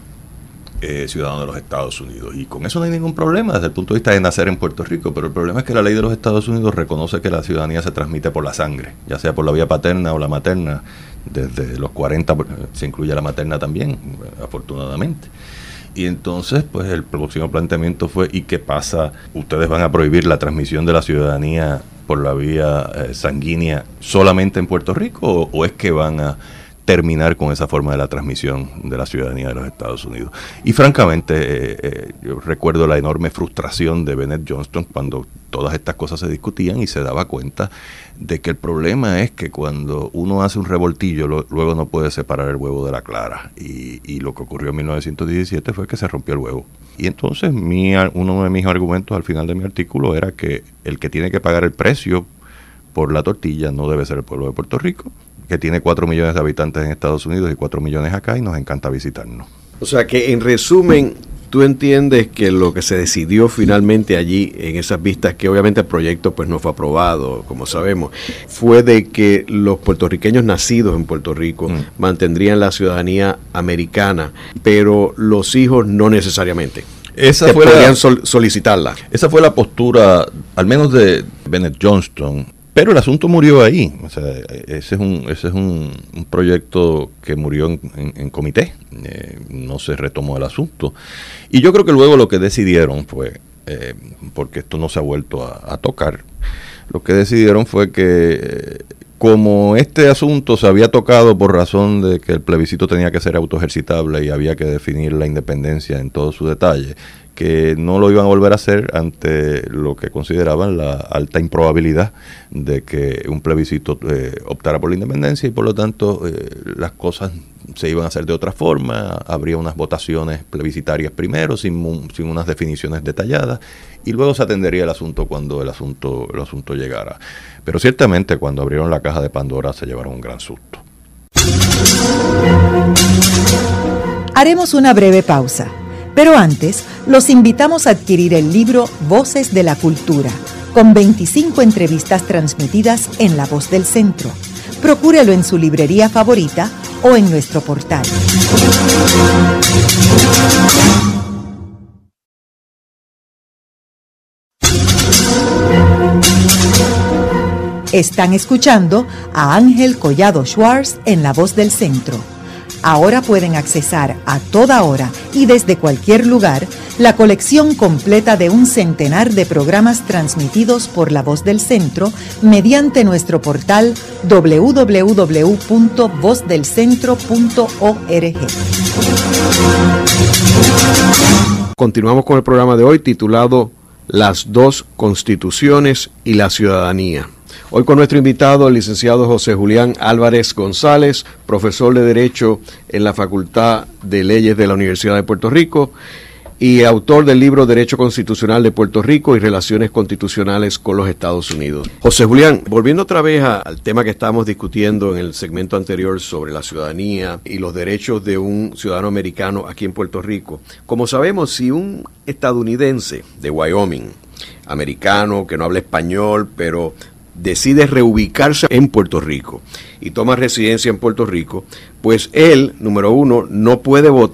Speaker 3: Eh, ciudadano de los Estados Unidos. Y con eso no hay ningún problema desde el punto de vista de nacer en Puerto Rico, pero el problema es que la ley de los Estados Unidos reconoce que la ciudadanía se transmite por la sangre, ya sea por la vía paterna o la materna. Desde los cuarenta se incluye la materna también, afortunadamente. Y entonces, pues el próximo planteamiento fue, ¿y qué pasa? ¿Ustedes van a prohibir la transmisión de la ciudadanía por la vía eh, sanguínea solamente en Puerto Rico, o, o es que van a terminar con esa forma de la transmisión de la ciudadanía de los Estados Unidos? Y francamente, eh, eh, yo recuerdo la enorme frustración de Bennett Johnston cuando todas estas cosas se discutían y se daba cuenta de que el problema es que cuando uno hace un revoltillo, lo, luego no puede separar el huevo de la clara. Y, y lo que ocurrió en mil novecientos diecisiete fue que se rompió el huevo. Y entonces mi, uno de mis argumentos al final de mi artículo era que el que tiene que pagar el precio por la tortilla no debe ser el pueblo de Puerto Rico, que tiene cuatro millones de habitantes en Estados Unidos y cuatro millones acá, y nos encanta visitarnos.
Speaker 2: O sea que, en resumen, tú entiendes que lo que se decidió finalmente allí en esas vistas, que obviamente el proyecto pues no fue aprobado, como sabemos, fue de que los puertorriqueños nacidos en Puerto Rico mm. mantendrían la ciudadanía americana, pero los hijos no necesariamente.
Speaker 3: Esa fue
Speaker 2: podrían
Speaker 3: la,
Speaker 2: sol, solicitarla.
Speaker 3: Esa fue la postura, al menos de Bennett Johnston. Pero el asunto murió ahí. O sea, ese es un ese es un, un proyecto que murió en, en, en comité. Eh, no se retomó el asunto. Y yo creo que luego lo que decidieron fue, eh, porque esto no se ha vuelto a, a tocar, lo que decidieron fue que, eh, como este asunto se había tocado por razón de que el plebiscito tenía que ser autoejercitable y había que definir la independencia en todo su detalle, que no lo iban a volver a hacer ante lo que consideraban la alta improbabilidad de que un plebiscito eh, optara por la independencia, y por lo tanto eh, las cosas se iban a hacer de otra forma. Habría unas votaciones plebiscitarias primero, sin, sin unas definiciones detalladas, y luego se atendería el asunto cuando el asunto, el asunto llegara. Pero ciertamente cuando abrieron la caja de Pandora se llevaron un gran susto.
Speaker 1: Haremos una breve pausa. Pero antes, los invitamos a adquirir el libro Voces de la Cultura, con veinticinco entrevistas transmitidas en La Voz del Centro. Procúrelo en su librería favorita o en nuestro portal. Están escuchando a Ángel Collado Schwartz en La Voz del Centro. Ahora pueden accesar a toda hora y desde cualquier lugar la colección completa de un centenar de programas transmitidos por La Voz del Centro mediante nuestro portal doble u doble u doble u punto voz del centro punto org.
Speaker 2: Continuamos con el programa de hoy titulado Las dos constituciones y la ciudadanía. Hoy con nuestro invitado, el licenciado José Julián Álvarez González, profesor de Derecho en la Facultad de Leyes de la Universidad de Puerto Rico y autor del libro Derecho Constitucional de Puerto Rico y Relaciones Constitucionales con los Estados Unidos. José Julián, volviendo otra vez a, al tema que estábamos discutiendo en el segmento anterior sobre la ciudadanía y los derechos de un ciudadano americano aquí en Puerto Rico. Como sabemos, si un estadounidense de Wyoming, americano, que no habla español, pero decide reubicarse en Puerto Rico y toma residencia en Puerto Rico, pues él, número uno, no puede votar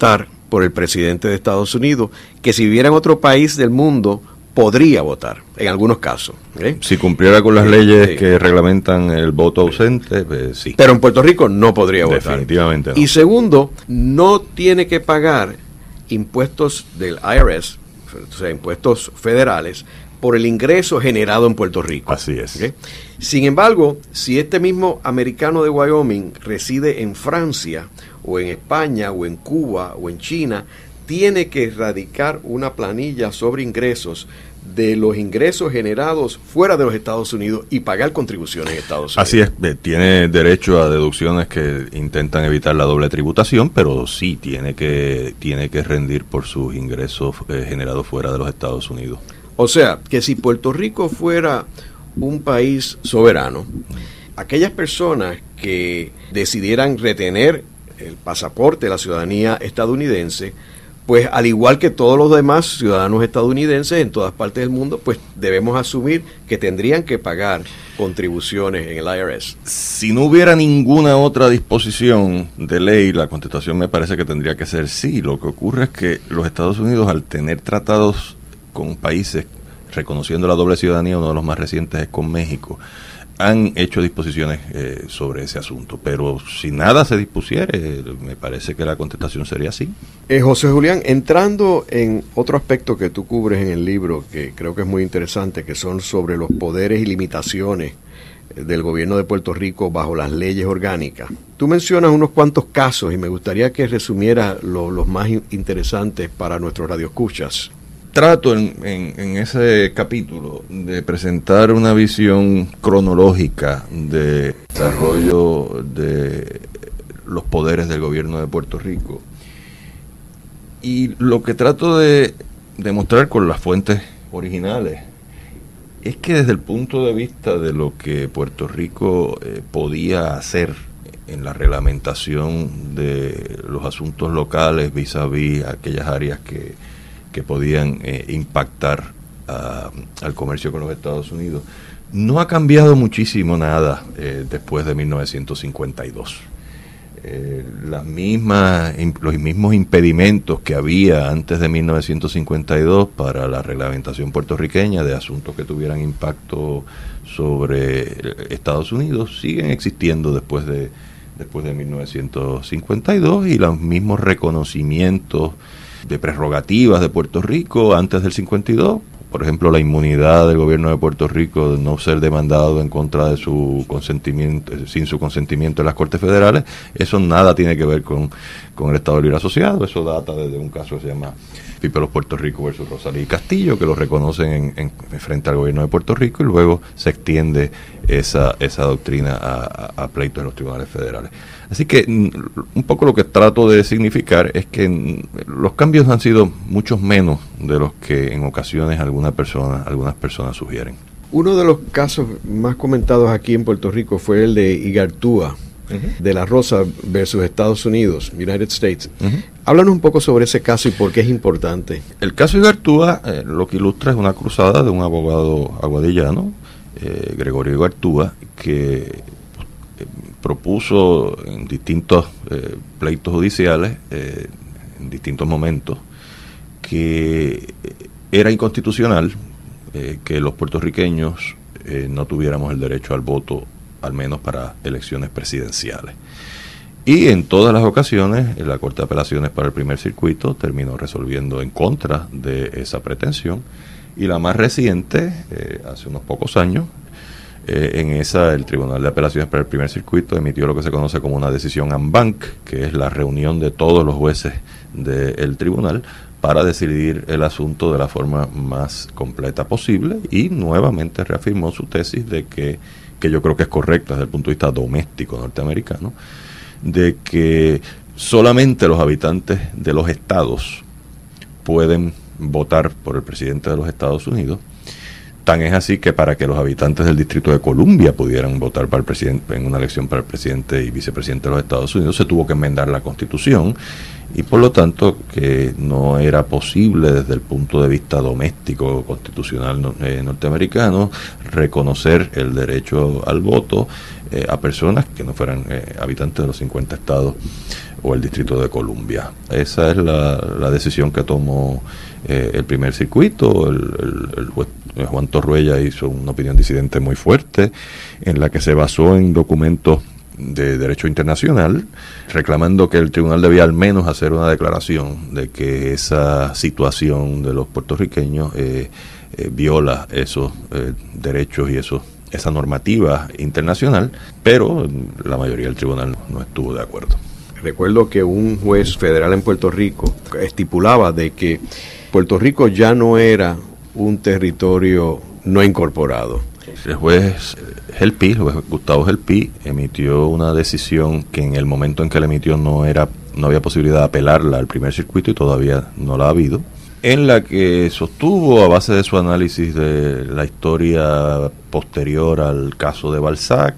Speaker 2: por el presidente de Estados Unidos, que si viviera en otro país del mundo podría votar, en algunos casos. ¿eh?
Speaker 3: Si cumpliera con las
Speaker 2: Sí,
Speaker 3: leyes
Speaker 2: sí.
Speaker 3: que reglamentan el voto ausente, pues, sí.
Speaker 2: Pero en Puerto Rico no podría votar.
Speaker 3: Definitivamente no.
Speaker 2: Y segundo, no tiene que pagar impuestos del I R S, o sea, impuestos federales, por el ingreso generado en Puerto Rico.
Speaker 3: Así es.
Speaker 2: ¿Ok? Sin embargo, si este mismo americano de Wyoming reside en Francia, o en España, o en Cuba, o en China, tiene que erradicar una planilla sobre ingresos de los ingresos generados fuera de los Estados Unidos y pagar contribuciones en Estados Unidos.
Speaker 3: Así es, eh, tiene derecho a deducciones que intentan evitar la doble tributación, pero sí tiene que tiene que rendir por sus ingresos eh, generados fuera de los Estados Unidos.
Speaker 2: O sea, que si Puerto Rico fuera un país soberano, aquellas personas que decidieran retener el pasaporte, la ciudadanía estadounidense, pues al igual que todos los demás ciudadanos estadounidenses en todas partes del mundo, pues debemos asumir que tendrían que pagar contribuciones en el I R S.
Speaker 3: Si no hubiera ninguna otra disposición de ley, la contestación me parece que tendría que ser sí. Lo que ocurre es que los Estados Unidos, al tener tratados con países reconociendo la doble ciudadanía, uno de los más recientes es con México, han hecho disposiciones eh, sobre ese asunto, pero si nada se dispusiere, me parece que la contestación sería sí.
Speaker 2: Eh, José Julián, entrando en otro aspecto que tú cubres en el libro, que creo que es muy interesante, que son sobre los poderes y limitaciones del gobierno de Puerto Rico bajo las leyes orgánicas. Tú mencionas unos cuantos casos y me gustaría que resumieras lo, los más in- interesantes para nuestros radioescuchas.
Speaker 3: Trato en, en, en ese capítulo de presentar una visión cronológica de desarrollo de los poderes del gobierno de Puerto Rico. Y lo que trato de demostrar con las fuentes originales es que desde el punto de vista de lo que Puerto Rico eh, podía hacer en la reglamentación de los asuntos locales vis a vis aquellas áreas que que podían eh, impactar uh, al comercio con los Estados Unidos, no ha cambiado muchísimo nada eh, después de mil novecientos cincuenta y dos. Eh, las mismas, los mismos impedimentos que había antes de mil novecientos cincuenta y dos para la reglamentación puertorriqueña de asuntos que tuvieran impacto sobre Estados Unidos siguen existiendo después de, después de mil novecientos cincuenta y dos, y los mismos reconocimientos de prerrogativas de Puerto Rico antes del cincuenta y dos, por ejemplo la inmunidad del gobierno de Puerto Rico de no ser demandado en contra de su consentimiento, sin su consentimiento en las Cortes Federales, eso nada tiene que ver con, con el Estado Libre Asociado. Eso data desde un caso que se llama Piperos Puerto Rico versus Rosalía y Castillo, que lo reconocen en, en, en frente al gobierno de Puerto Rico, y luego se extiende esa, esa doctrina a, a, a pleitos en los tribunales federales. Así que un poco lo que trato de significar es que los cambios han sido muchos menos de los que en ocasiones algunas personas, algunas personas sugieren.
Speaker 2: Uno de los casos más comentados aquí en Puerto Rico fue el de Igartua, uh-huh. de la Rosa versus Estados Unidos, United States. Uh-huh. Háblanos un poco sobre ese caso y por qué es importante.
Speaker 3: El caso Igartua eh, lo que ilustra es una cruzada de un abogado aguadillano, eh, Gregorio Igartua, que propuso en distintos eh, pleitos judiciales, eh, en distintos momentos, que era inconstitucional eh, que los puertorriqueños eh, no tuviéramos el derecho al voto, al menos para elecciones presidenciales. Y en todas las ocasiones, la Corte de Apelaciones para el Primer Circuito terminó resolviendo en contra de esa pretensión, y la más reciente, eh, hace unos pocos años, Eh, en esa, el Tribunal de Apelaciones para el Primer Circuito emitió lo que se conoce como una decisión en banc, que es la reunión de todos los jueces del tribunal para decidir el asunto de la forma más completa posible, y nuevamente reafirmó su tesis de que, que yo creo que es correcta desde el punto de vista doméstico norteamericano, de que solamente los habitantes de los estados pueden votar por el presidente de los Estados Unidos, Tan es así que para que los habitantes del Distrito de Columbia pudieran votar para el presidente en una elección para el presidente y vicepresidente de los Estados Unidos, se tuvo que enmendar la Constitución, y por lo tanto que no era posible desde el punto de vista doméstico constitucional no, eh, norteamericano reconocer el derecho al voto eh, a personas que no fueran eh, habitantes de los cincuenta estados o el Distrito de Columbia. Esa es la, la decisión que tomó eh, el primer circuito. El, el, el juez Juan Torruella hizo una opinión disidente muy fuerte en la que se basó en documentos de derecho internacional, reclamando que el tribunal debía al menos hacer una declaración de que esa situación de los puertorriqueños eh, eh, viola esos eh, derechos y esos, esa normativa internacional, pero la mayoría del tribunal no estuvo de acuerdo.
Speaker 2: Recuerdo que un juez federal en Puerto Rico estipulaba de que Puerto Rico ya no era un territorio no incorporado.
Speaker 3: El juez Gelpi, el juez Gustavo Gelpi, emitió una decisión que en el momento en que la emitió no era, no había posibilidad de apelarla al primer circuito y todavía no la ha habido, en la que sostuvo, a base de su análisis de la historia posterior al caso de Balzac,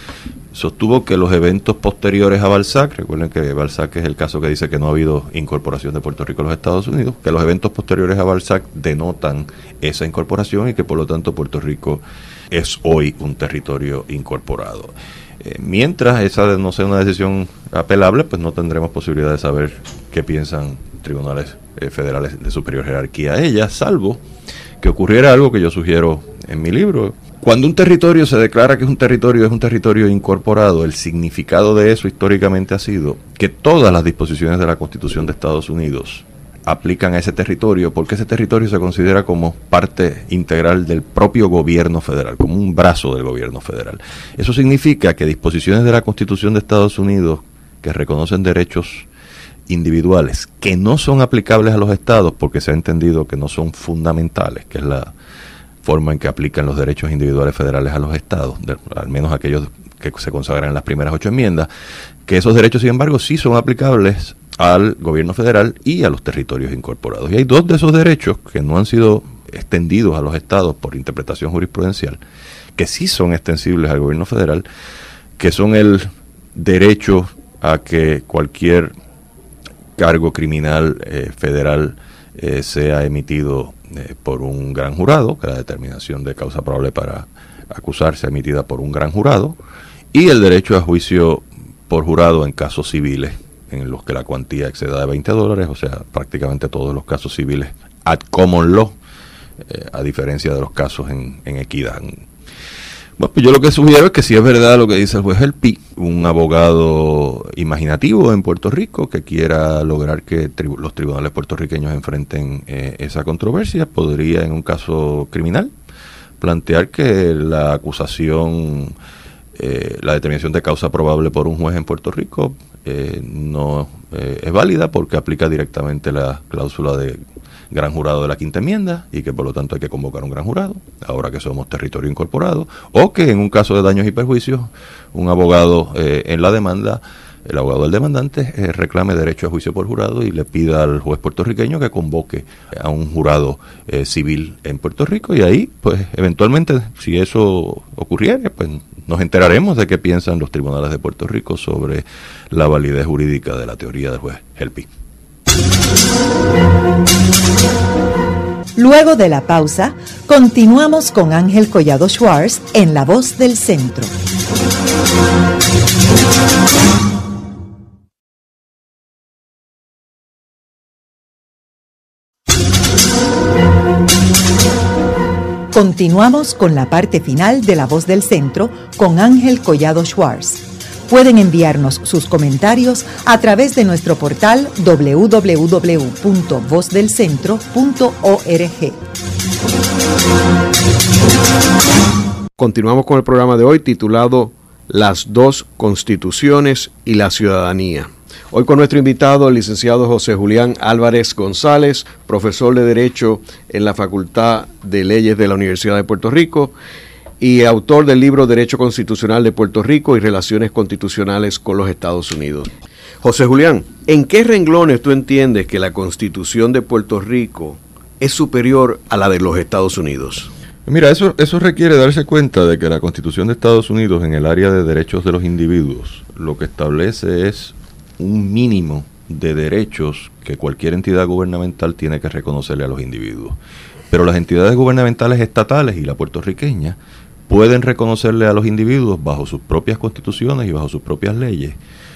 Speaker 3: sostuvo que los eventos posteriores a Balzac, recuerden que Balzac es el caso que dice que no ha habido incorporación de Puerto Rico a los Estados Unidos, que los eventos posteriores a Balzac denotan esa incorporación y que por lo tanto Puerto Rico es hoy un territorio incorporado. Eh, mientras esa no sea una decisión apelable, pues no tendremos posibilidad de saber qué piensan tribunales eh, federales de superior jerarquía a ella, salvo que ocurriera algo que yo sugiero en mi libro. Cuando un territorio se declara que es un territorio, es un territorio incorporado, el significado de eso históricamente ha sido que todas las disposiciones de la Constitución de Estados Unidos aplican a ese territorio, porque ese territorio se considera como parte integral del propio gobierno federal, como un brazo del gobierno federal. Eso significa que disposiciones de la Constitución de Estados Unidos que reconocen derechos individuales que no son aplicables a los estados porque se ha entendido que no son fundamentales, que es la forma en que aplican los derechos individuales federales a los estados, de, al menos aquellos que se consagran en las primeras ocho enmiendas, que esos derechos, sin embargo, sí son aplicables al gobierno federal y a los territorios incorporados. Y hay dos de esos derechos que no han sido extendidos a los estados por interpretación jurisprudencial, que sí son extensibles al gobierno federal, que son el derecho a que cualquier cargo criminal eh, federal eh, sea emitido eh, por un gran jurado, que la determinación de causa probable para acusar sea emitida por un gran jurado, y el derecho a juicio por jurado en casos civiles en los que la cuantía exceda de veinte dólares, o sea, prácticamente todos los casos civiles ad common law, eh, a diferencia de los casos en, en equidad. Bueno, pues yo lo que sugiero es que si es verdad lo que dice el juez Gelpi, un abogado imaginativo en Puerto Rico que quiera lograr que tribu- los tribunales puertorriqueños enfrenten eh, esa controversia, podría en un caso criminal plantear que la acusación, eh, la determinación de causa probable por un juez en Puerto Rico eh, no eh, es válida porque aplica directamente la cláusula de gran jurado de la quinta enmienda y que por lo tanto hay que convocar un gran jurado, ahora que somos territorio incorporado, o que en un caso de daños y perjuicios, un abogado eh, en la demanda, el abogado del demandante, eh, reclame derecho a juicio por jurado y le pida al juez puertorriqueño que convoque a un jurado eh, civil en Puerto Rico, y ahí, pues, eventualmente, si eso ocurriera, pues nos enteraremos de qué piensan los tribunales de Puerto Rico sobre la validez jurídica de la teoría del juez Gelpi.
Speaker 1: Luego de la pausa, continuamos con Ángel Collado Schwartz en La Voz del Centro. Continuamos con la parte final de La Voz del Centro con Ángel Collado Schwartz. Pueden enviarnos sus comentarios a través de nuestro portal doble u doble u doble u punto voz del centro punto org.
Speaker 2: Continuamos con el programa de hoy titulado Las dos constituciones y la ciudadanía. Hoy con nuestro invitado, el licenciado José Julián Álvarez González, profesor de Derecho en la Facultad de Leyes de la Universidad de Puerto Rico y autor del libro Derecho Constitucional de Puerto Rico y Relaciones Constitucionales con los Estados Unidos. José Julián, ¿en qué renglones tú entiendes que la Constitución de Puerto Rico es superior a la de los Estados Unidos?
Speaker 3: Mira, eso, eso requiere darse cuenta de que la Constitución de Estados Unidos en el área de derechos de los individuos lo que establece es un mínimo de derechos que cualquier entidad gubernamental tiene que reconocerle a los individuos. Pero las entidades gubernamentales estatales y la puertorriqueña pueden reconocerle a los individuos bajo sus propias constituciones y bajo sus propias leyes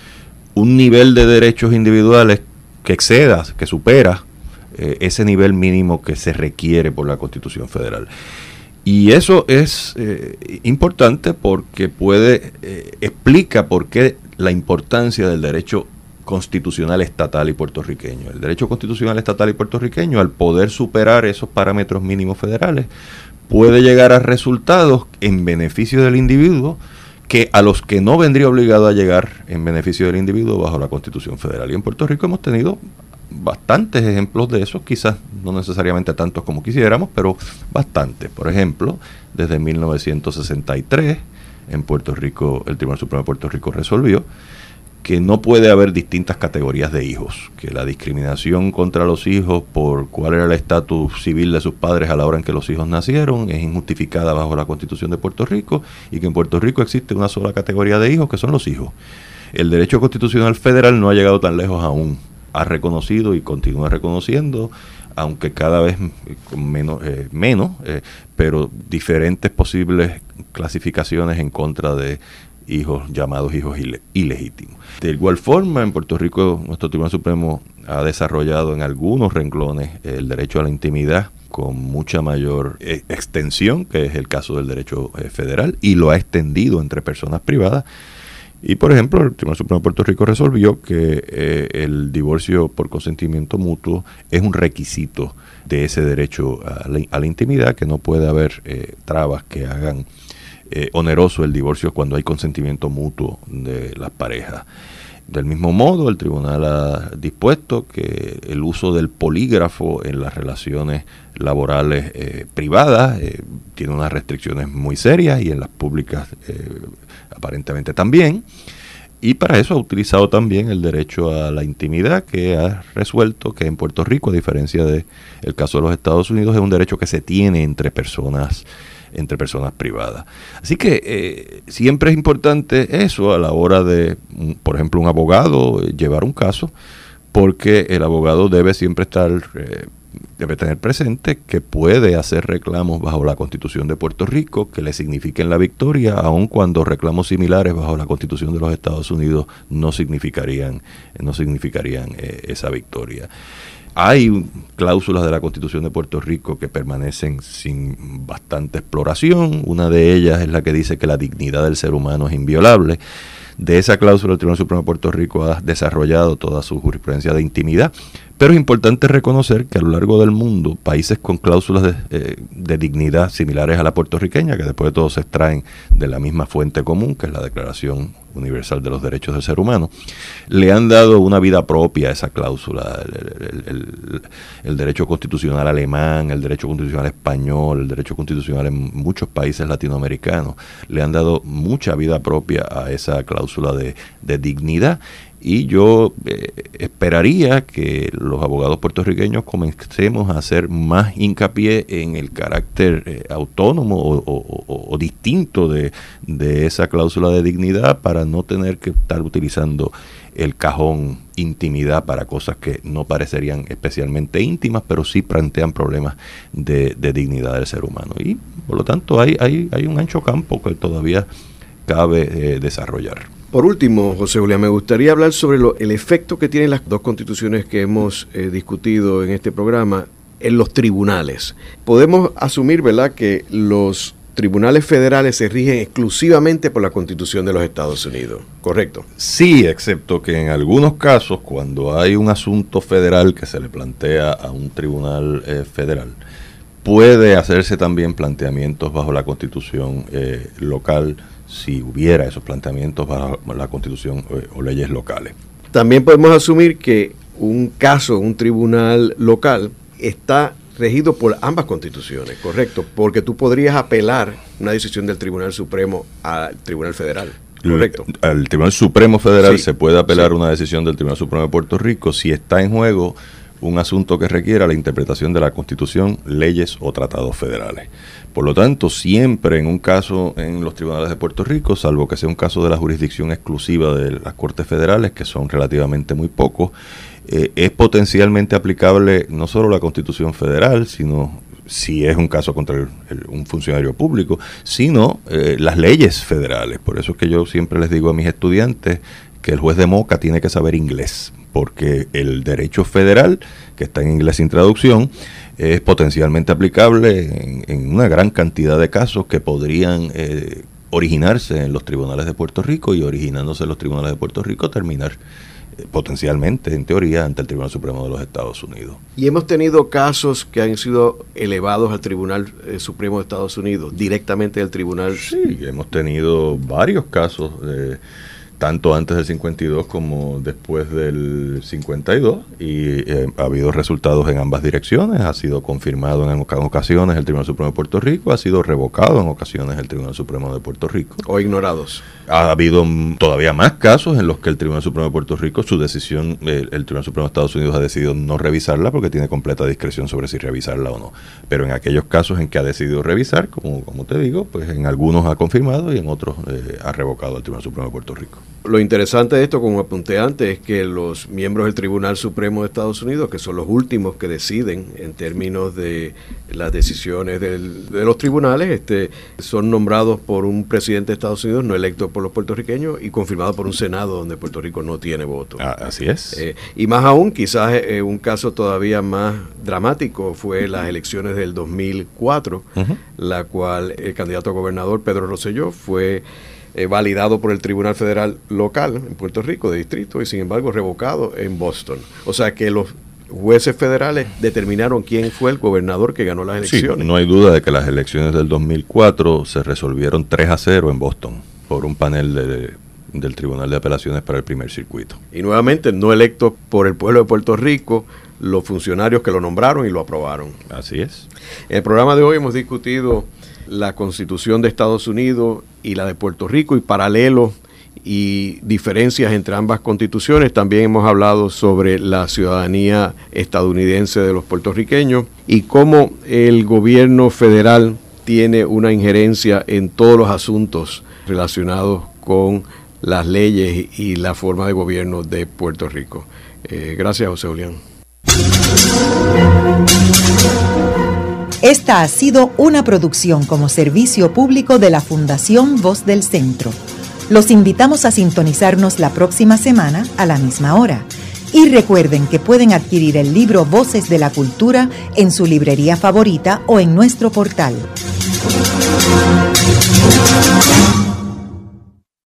Speaker 3: un nivel de derechos individuales que exceda, que supera eh, ese nivel mínimo que se requiere por la Constitución Federal. Y eso es eh, importante porque puede, eh, explica por qué la importancia del derecho constitucional estatal y puertorriqueño. El derecho constitucional estatal y puertorriqueño, al poder superar esos parámetros mínimos federales, puede llegar a resultados en beneficio del individuo que a los que no vendría obligado a llegar en beneficio del individuo bajo la Constitución Federal. Y en Puerto Rico hemos tenido bastantes ejemplos de eso, quizás no necesariamente tantos como quisiéramos, pero bastantes. Por ejemplo, desde mil novecientos sesenta y tres, en Puerto Rico, el Tribunal Supremo de Puerto Rico resolvió que no puede haber distintas categorías de hijos, que la discriminación contra los hijos por cuál era el estatus civil de sus padres a la hora en que los hijos nacieron es injustificada bajo la Constitución de Puerto Rico y que en Puerto Rico existe una sola categoría de hijos, que son los hijos. El derecho constitucional federal no ha llegado tan lejos aún, ha reconocido y continúa reconociendo, aunque cada vez con menos, eh, menos eh, pero diferentes posibles clasificaciones en contra de hijos llamados hijos ile- ilegítimos. De igual forma, en Puerto Rico, nuestro Tribunal Supremo ha desarrollado en algunos renglones el derecho a la intimidad con mucha mayor eh, extensión, que es el caso del derecho eh, federal, y lo ha extendido entre personas privadas. Y, por ejemplo, el Tribunal Supremo de Puerto Rico resolvió que eh, el divorcio por consentimiento mutuo es un requisito de ese derecho a la, a la intimidad, que no puede haber eh, trabas que hagan Eh, oneroso el divorcio cuando hay consentimiento mutuo de las parejas. Del mismo modo, el tribunal ha dispuesto que el uso del polígrafo en las relaciones laborales eh, privadas eh, tiene unas restricciones muy serias y en las públicas eh, aparentemente también. Y para eso ha utilizado también el derecho a la intimidad, que ha resuelto que en Puerto Rico, a diferencia del caso de los Estados Unidos, es un derecho que se tiene entre personas entre personas privadas. Así que eh, siempre es importante eso a la hora de, por ejemplo, un abogado eh, llevar un caso, porque el abogado debe siempre estar, eh, debe tener presente que puede hacer reclamos bajo la Constitución de Puerto Rico que le signifiquen la victoria, aun cuando reclamos similares bajo la Constitución de los Estados Unidos no significarían, no significarían eh, esa victoria. Hay cláusulas de la Constitución de Puerto Rico que permanecen sin bastante exploración. Una de ellas es la que dice que la dignidad del ser humano es inviolable. De esa cláusula el Tribunal Supremo de Puerto Rico ha desarrollado toda su jurisprudencia de intimidad, pero es importante reconocer que a lo largo del mundo, países con cláusulas de, eh, de dignidad similares a la puertorriqueña, que después de todo se extraen de la misma fuente común, que es la Declaración Universal de los Derechos del Ser Humano, le han dado una vida propia a esa cláusula. El, el, el, el derecho constitucional alemán, el derecho constitucional español, el derecho constitucional en muchos países latinoamericanos, le han dado mucha vida propia a esa cláusula de, de dignidad. Y yo eh, esperaría que los abogados puertorriqueños comencemos a hacer más hincapié en el carácter eh, autónomo o, o, o, o distinto de, de esa cláusula de dignidad, para no tener que estar utilizando el cajón intimidad para cosas que no parecerían especialmente íntimas, pero sí plantean problemas de, de dignidad del ser humano. Y por lo tanto hay, hay, hay un ancho campo que todavía cabe eh, desarrollar.
Speaker 2: Por último, José Julián, me gustaría hablar sobre lo, el efecto que tienen las dos constituciones que hemos eh, discutido en este programa en los tribunales. Podemos asumir, ¿verdad?, que los tribunales federales se rigen exclusivamente por la Constitución de los Estados Unidos, ¿correcto?
Speaker 3: Sí, excepto que en algunos casos, cuando hay un asunto federal que se le plantea a un tribunal eh, federal, puede hacerse también planteamientos bajo la Constitución eh, local, si hubiera esos planteamientos bajo la Constitución eh, o leyes locales.
Speaker 2: También podemos asumir que un caso, un tribunal local, está regido por ambas constituciones, ¿correcto? Porque tú podrías apelar una decisión del Tribunal Supremo al Tribunal Federal, ¿correcto?
Speaker 3: El, al Tribunal Supremo Federal
Speaker 2: sí,
Speaker 3: se puede apelar
Speaker 2: sí.
Speaker 3: una decisión del Tribunal Supremo de Puerto Rico si está en juego un asunto que requiera la interpretación de la Constitución, leyes o tratados federales. Por lo tanto, siempre en un caso en los tribunales de Puerto Rico, salvo que sea un caso de la jurisdicción exclusiva de las Cortes Federales, que son relativamente muy pocos, eh, es potencialmente aplicable no solo la Constitución Federal, sino, si es un caso contra el, el, un funcionario público, sino eh, las leyes federales. Por eso es que yo siempre les digo a mis estudiantes que el juez de Moca tiene que saber inglés, porque el derecho federal, que está en inglés sin traducción, es potencialmente aplicable en, en una gran cantidad de casos que podrían eh, originarse en los tribunales de Puerto Rico, y originándose en los tribunales de Puerto Rico terminar eh, potencialmente, en teoría, ante el Tribunal Supremo de los Estados Unidos.
Speaker 2: Y hemos tenido casos que han sido elevados al Tribunal eh, Supremo de Estados Unidos, directamente del Tribunal.
Speaker 3: Sí, hemos tenido varios casos, eh, tanto antes del cincuenta y dos como después del cincuenta y dos, y eh, ha habido resultados en ambas direcciones. Ha sido confirmado en ocasiones el Tribunal Supremo de Puerto Rico, ha sido revocado en ocasiones el Tribunal Supremo de Puerto Rico.
Speaker 2: O ignorados.
Speaker 3: Ha habido todavía más casos en los que el Tribunal Supremo de Puerto Rico, su decisión, el, el Tribunal Supremo de Estados Unidos ha decidido no revisarla porque tiene completa discreción sobre si revisarla o no. Pero en aquellos casos en que ha decidido revisar, como, como te digo, pues en algunos ha confirmado y en otros eh, ha revocado el Tribunal Supremo de Puerto Rico.
Speaker 2: Lo interesante de esto, como apunté antes, es que los miembros del Tribunal Supremo de Estados Unidos, que son los últimos que deciden en términos de las decisiones del, de los tribunales, este, son nombrados por un presidente de Estados Unidos no electo por los puertorriqueños y confirmado por un Senado donde Puerto Rico no tiene voto.
Speaker 3: Ah, así es.
Speaker 2: Eh, y más aún, quizás eh, un caso todavía más dramático fue las elecciones del dos mil cuatro, uh-huh. la cual el candidato a gobernador Pedro Rosselló fue Eh, validado por el Tribunal Federal local en Puerto Rico, de distrito, y sin embargo revocado en Boston. O sea que los jueces federales determinaron quién fue el gobernador que ganó las elecciones.
Speaker 3: Sí, no hay duda de que las elecciones del dos mil cuatro se resolvieron tres a cero en Boston por un panel de, del Tribunal de Apelaciones para el primer circuito.
Speaker 2: Y nuevamente no electo por el pueblo de Puerto Rico, los funcionarios que lo nombraron y lo aprobaron.
Speaker 3: Así es.
Speaker 2: En el programa de hoy hemos discutido la Constitución de Estados Unidos y la de Puerto Rico, y paralelos y diferencias entre ambas constituciones. También hemos hablado sobre la ciudadanía estadounidense de los puertorriqueños y cómo el gobierno federal tiene una injerencia en todos los asuntos relacionados con las leyes y la forma de gobierno de Puerto Rico. Eh, gracias, José Julián.
Speaker 1: Esta ha sido una producción como servicio público de la Fundación Voz del Centro. Los invitamos a sintonizarnos la próxima semana a la misma hora. Y recuerden que pueden adquirir el libro Voces de la Cultura en su librería favorita o en nuestro portal.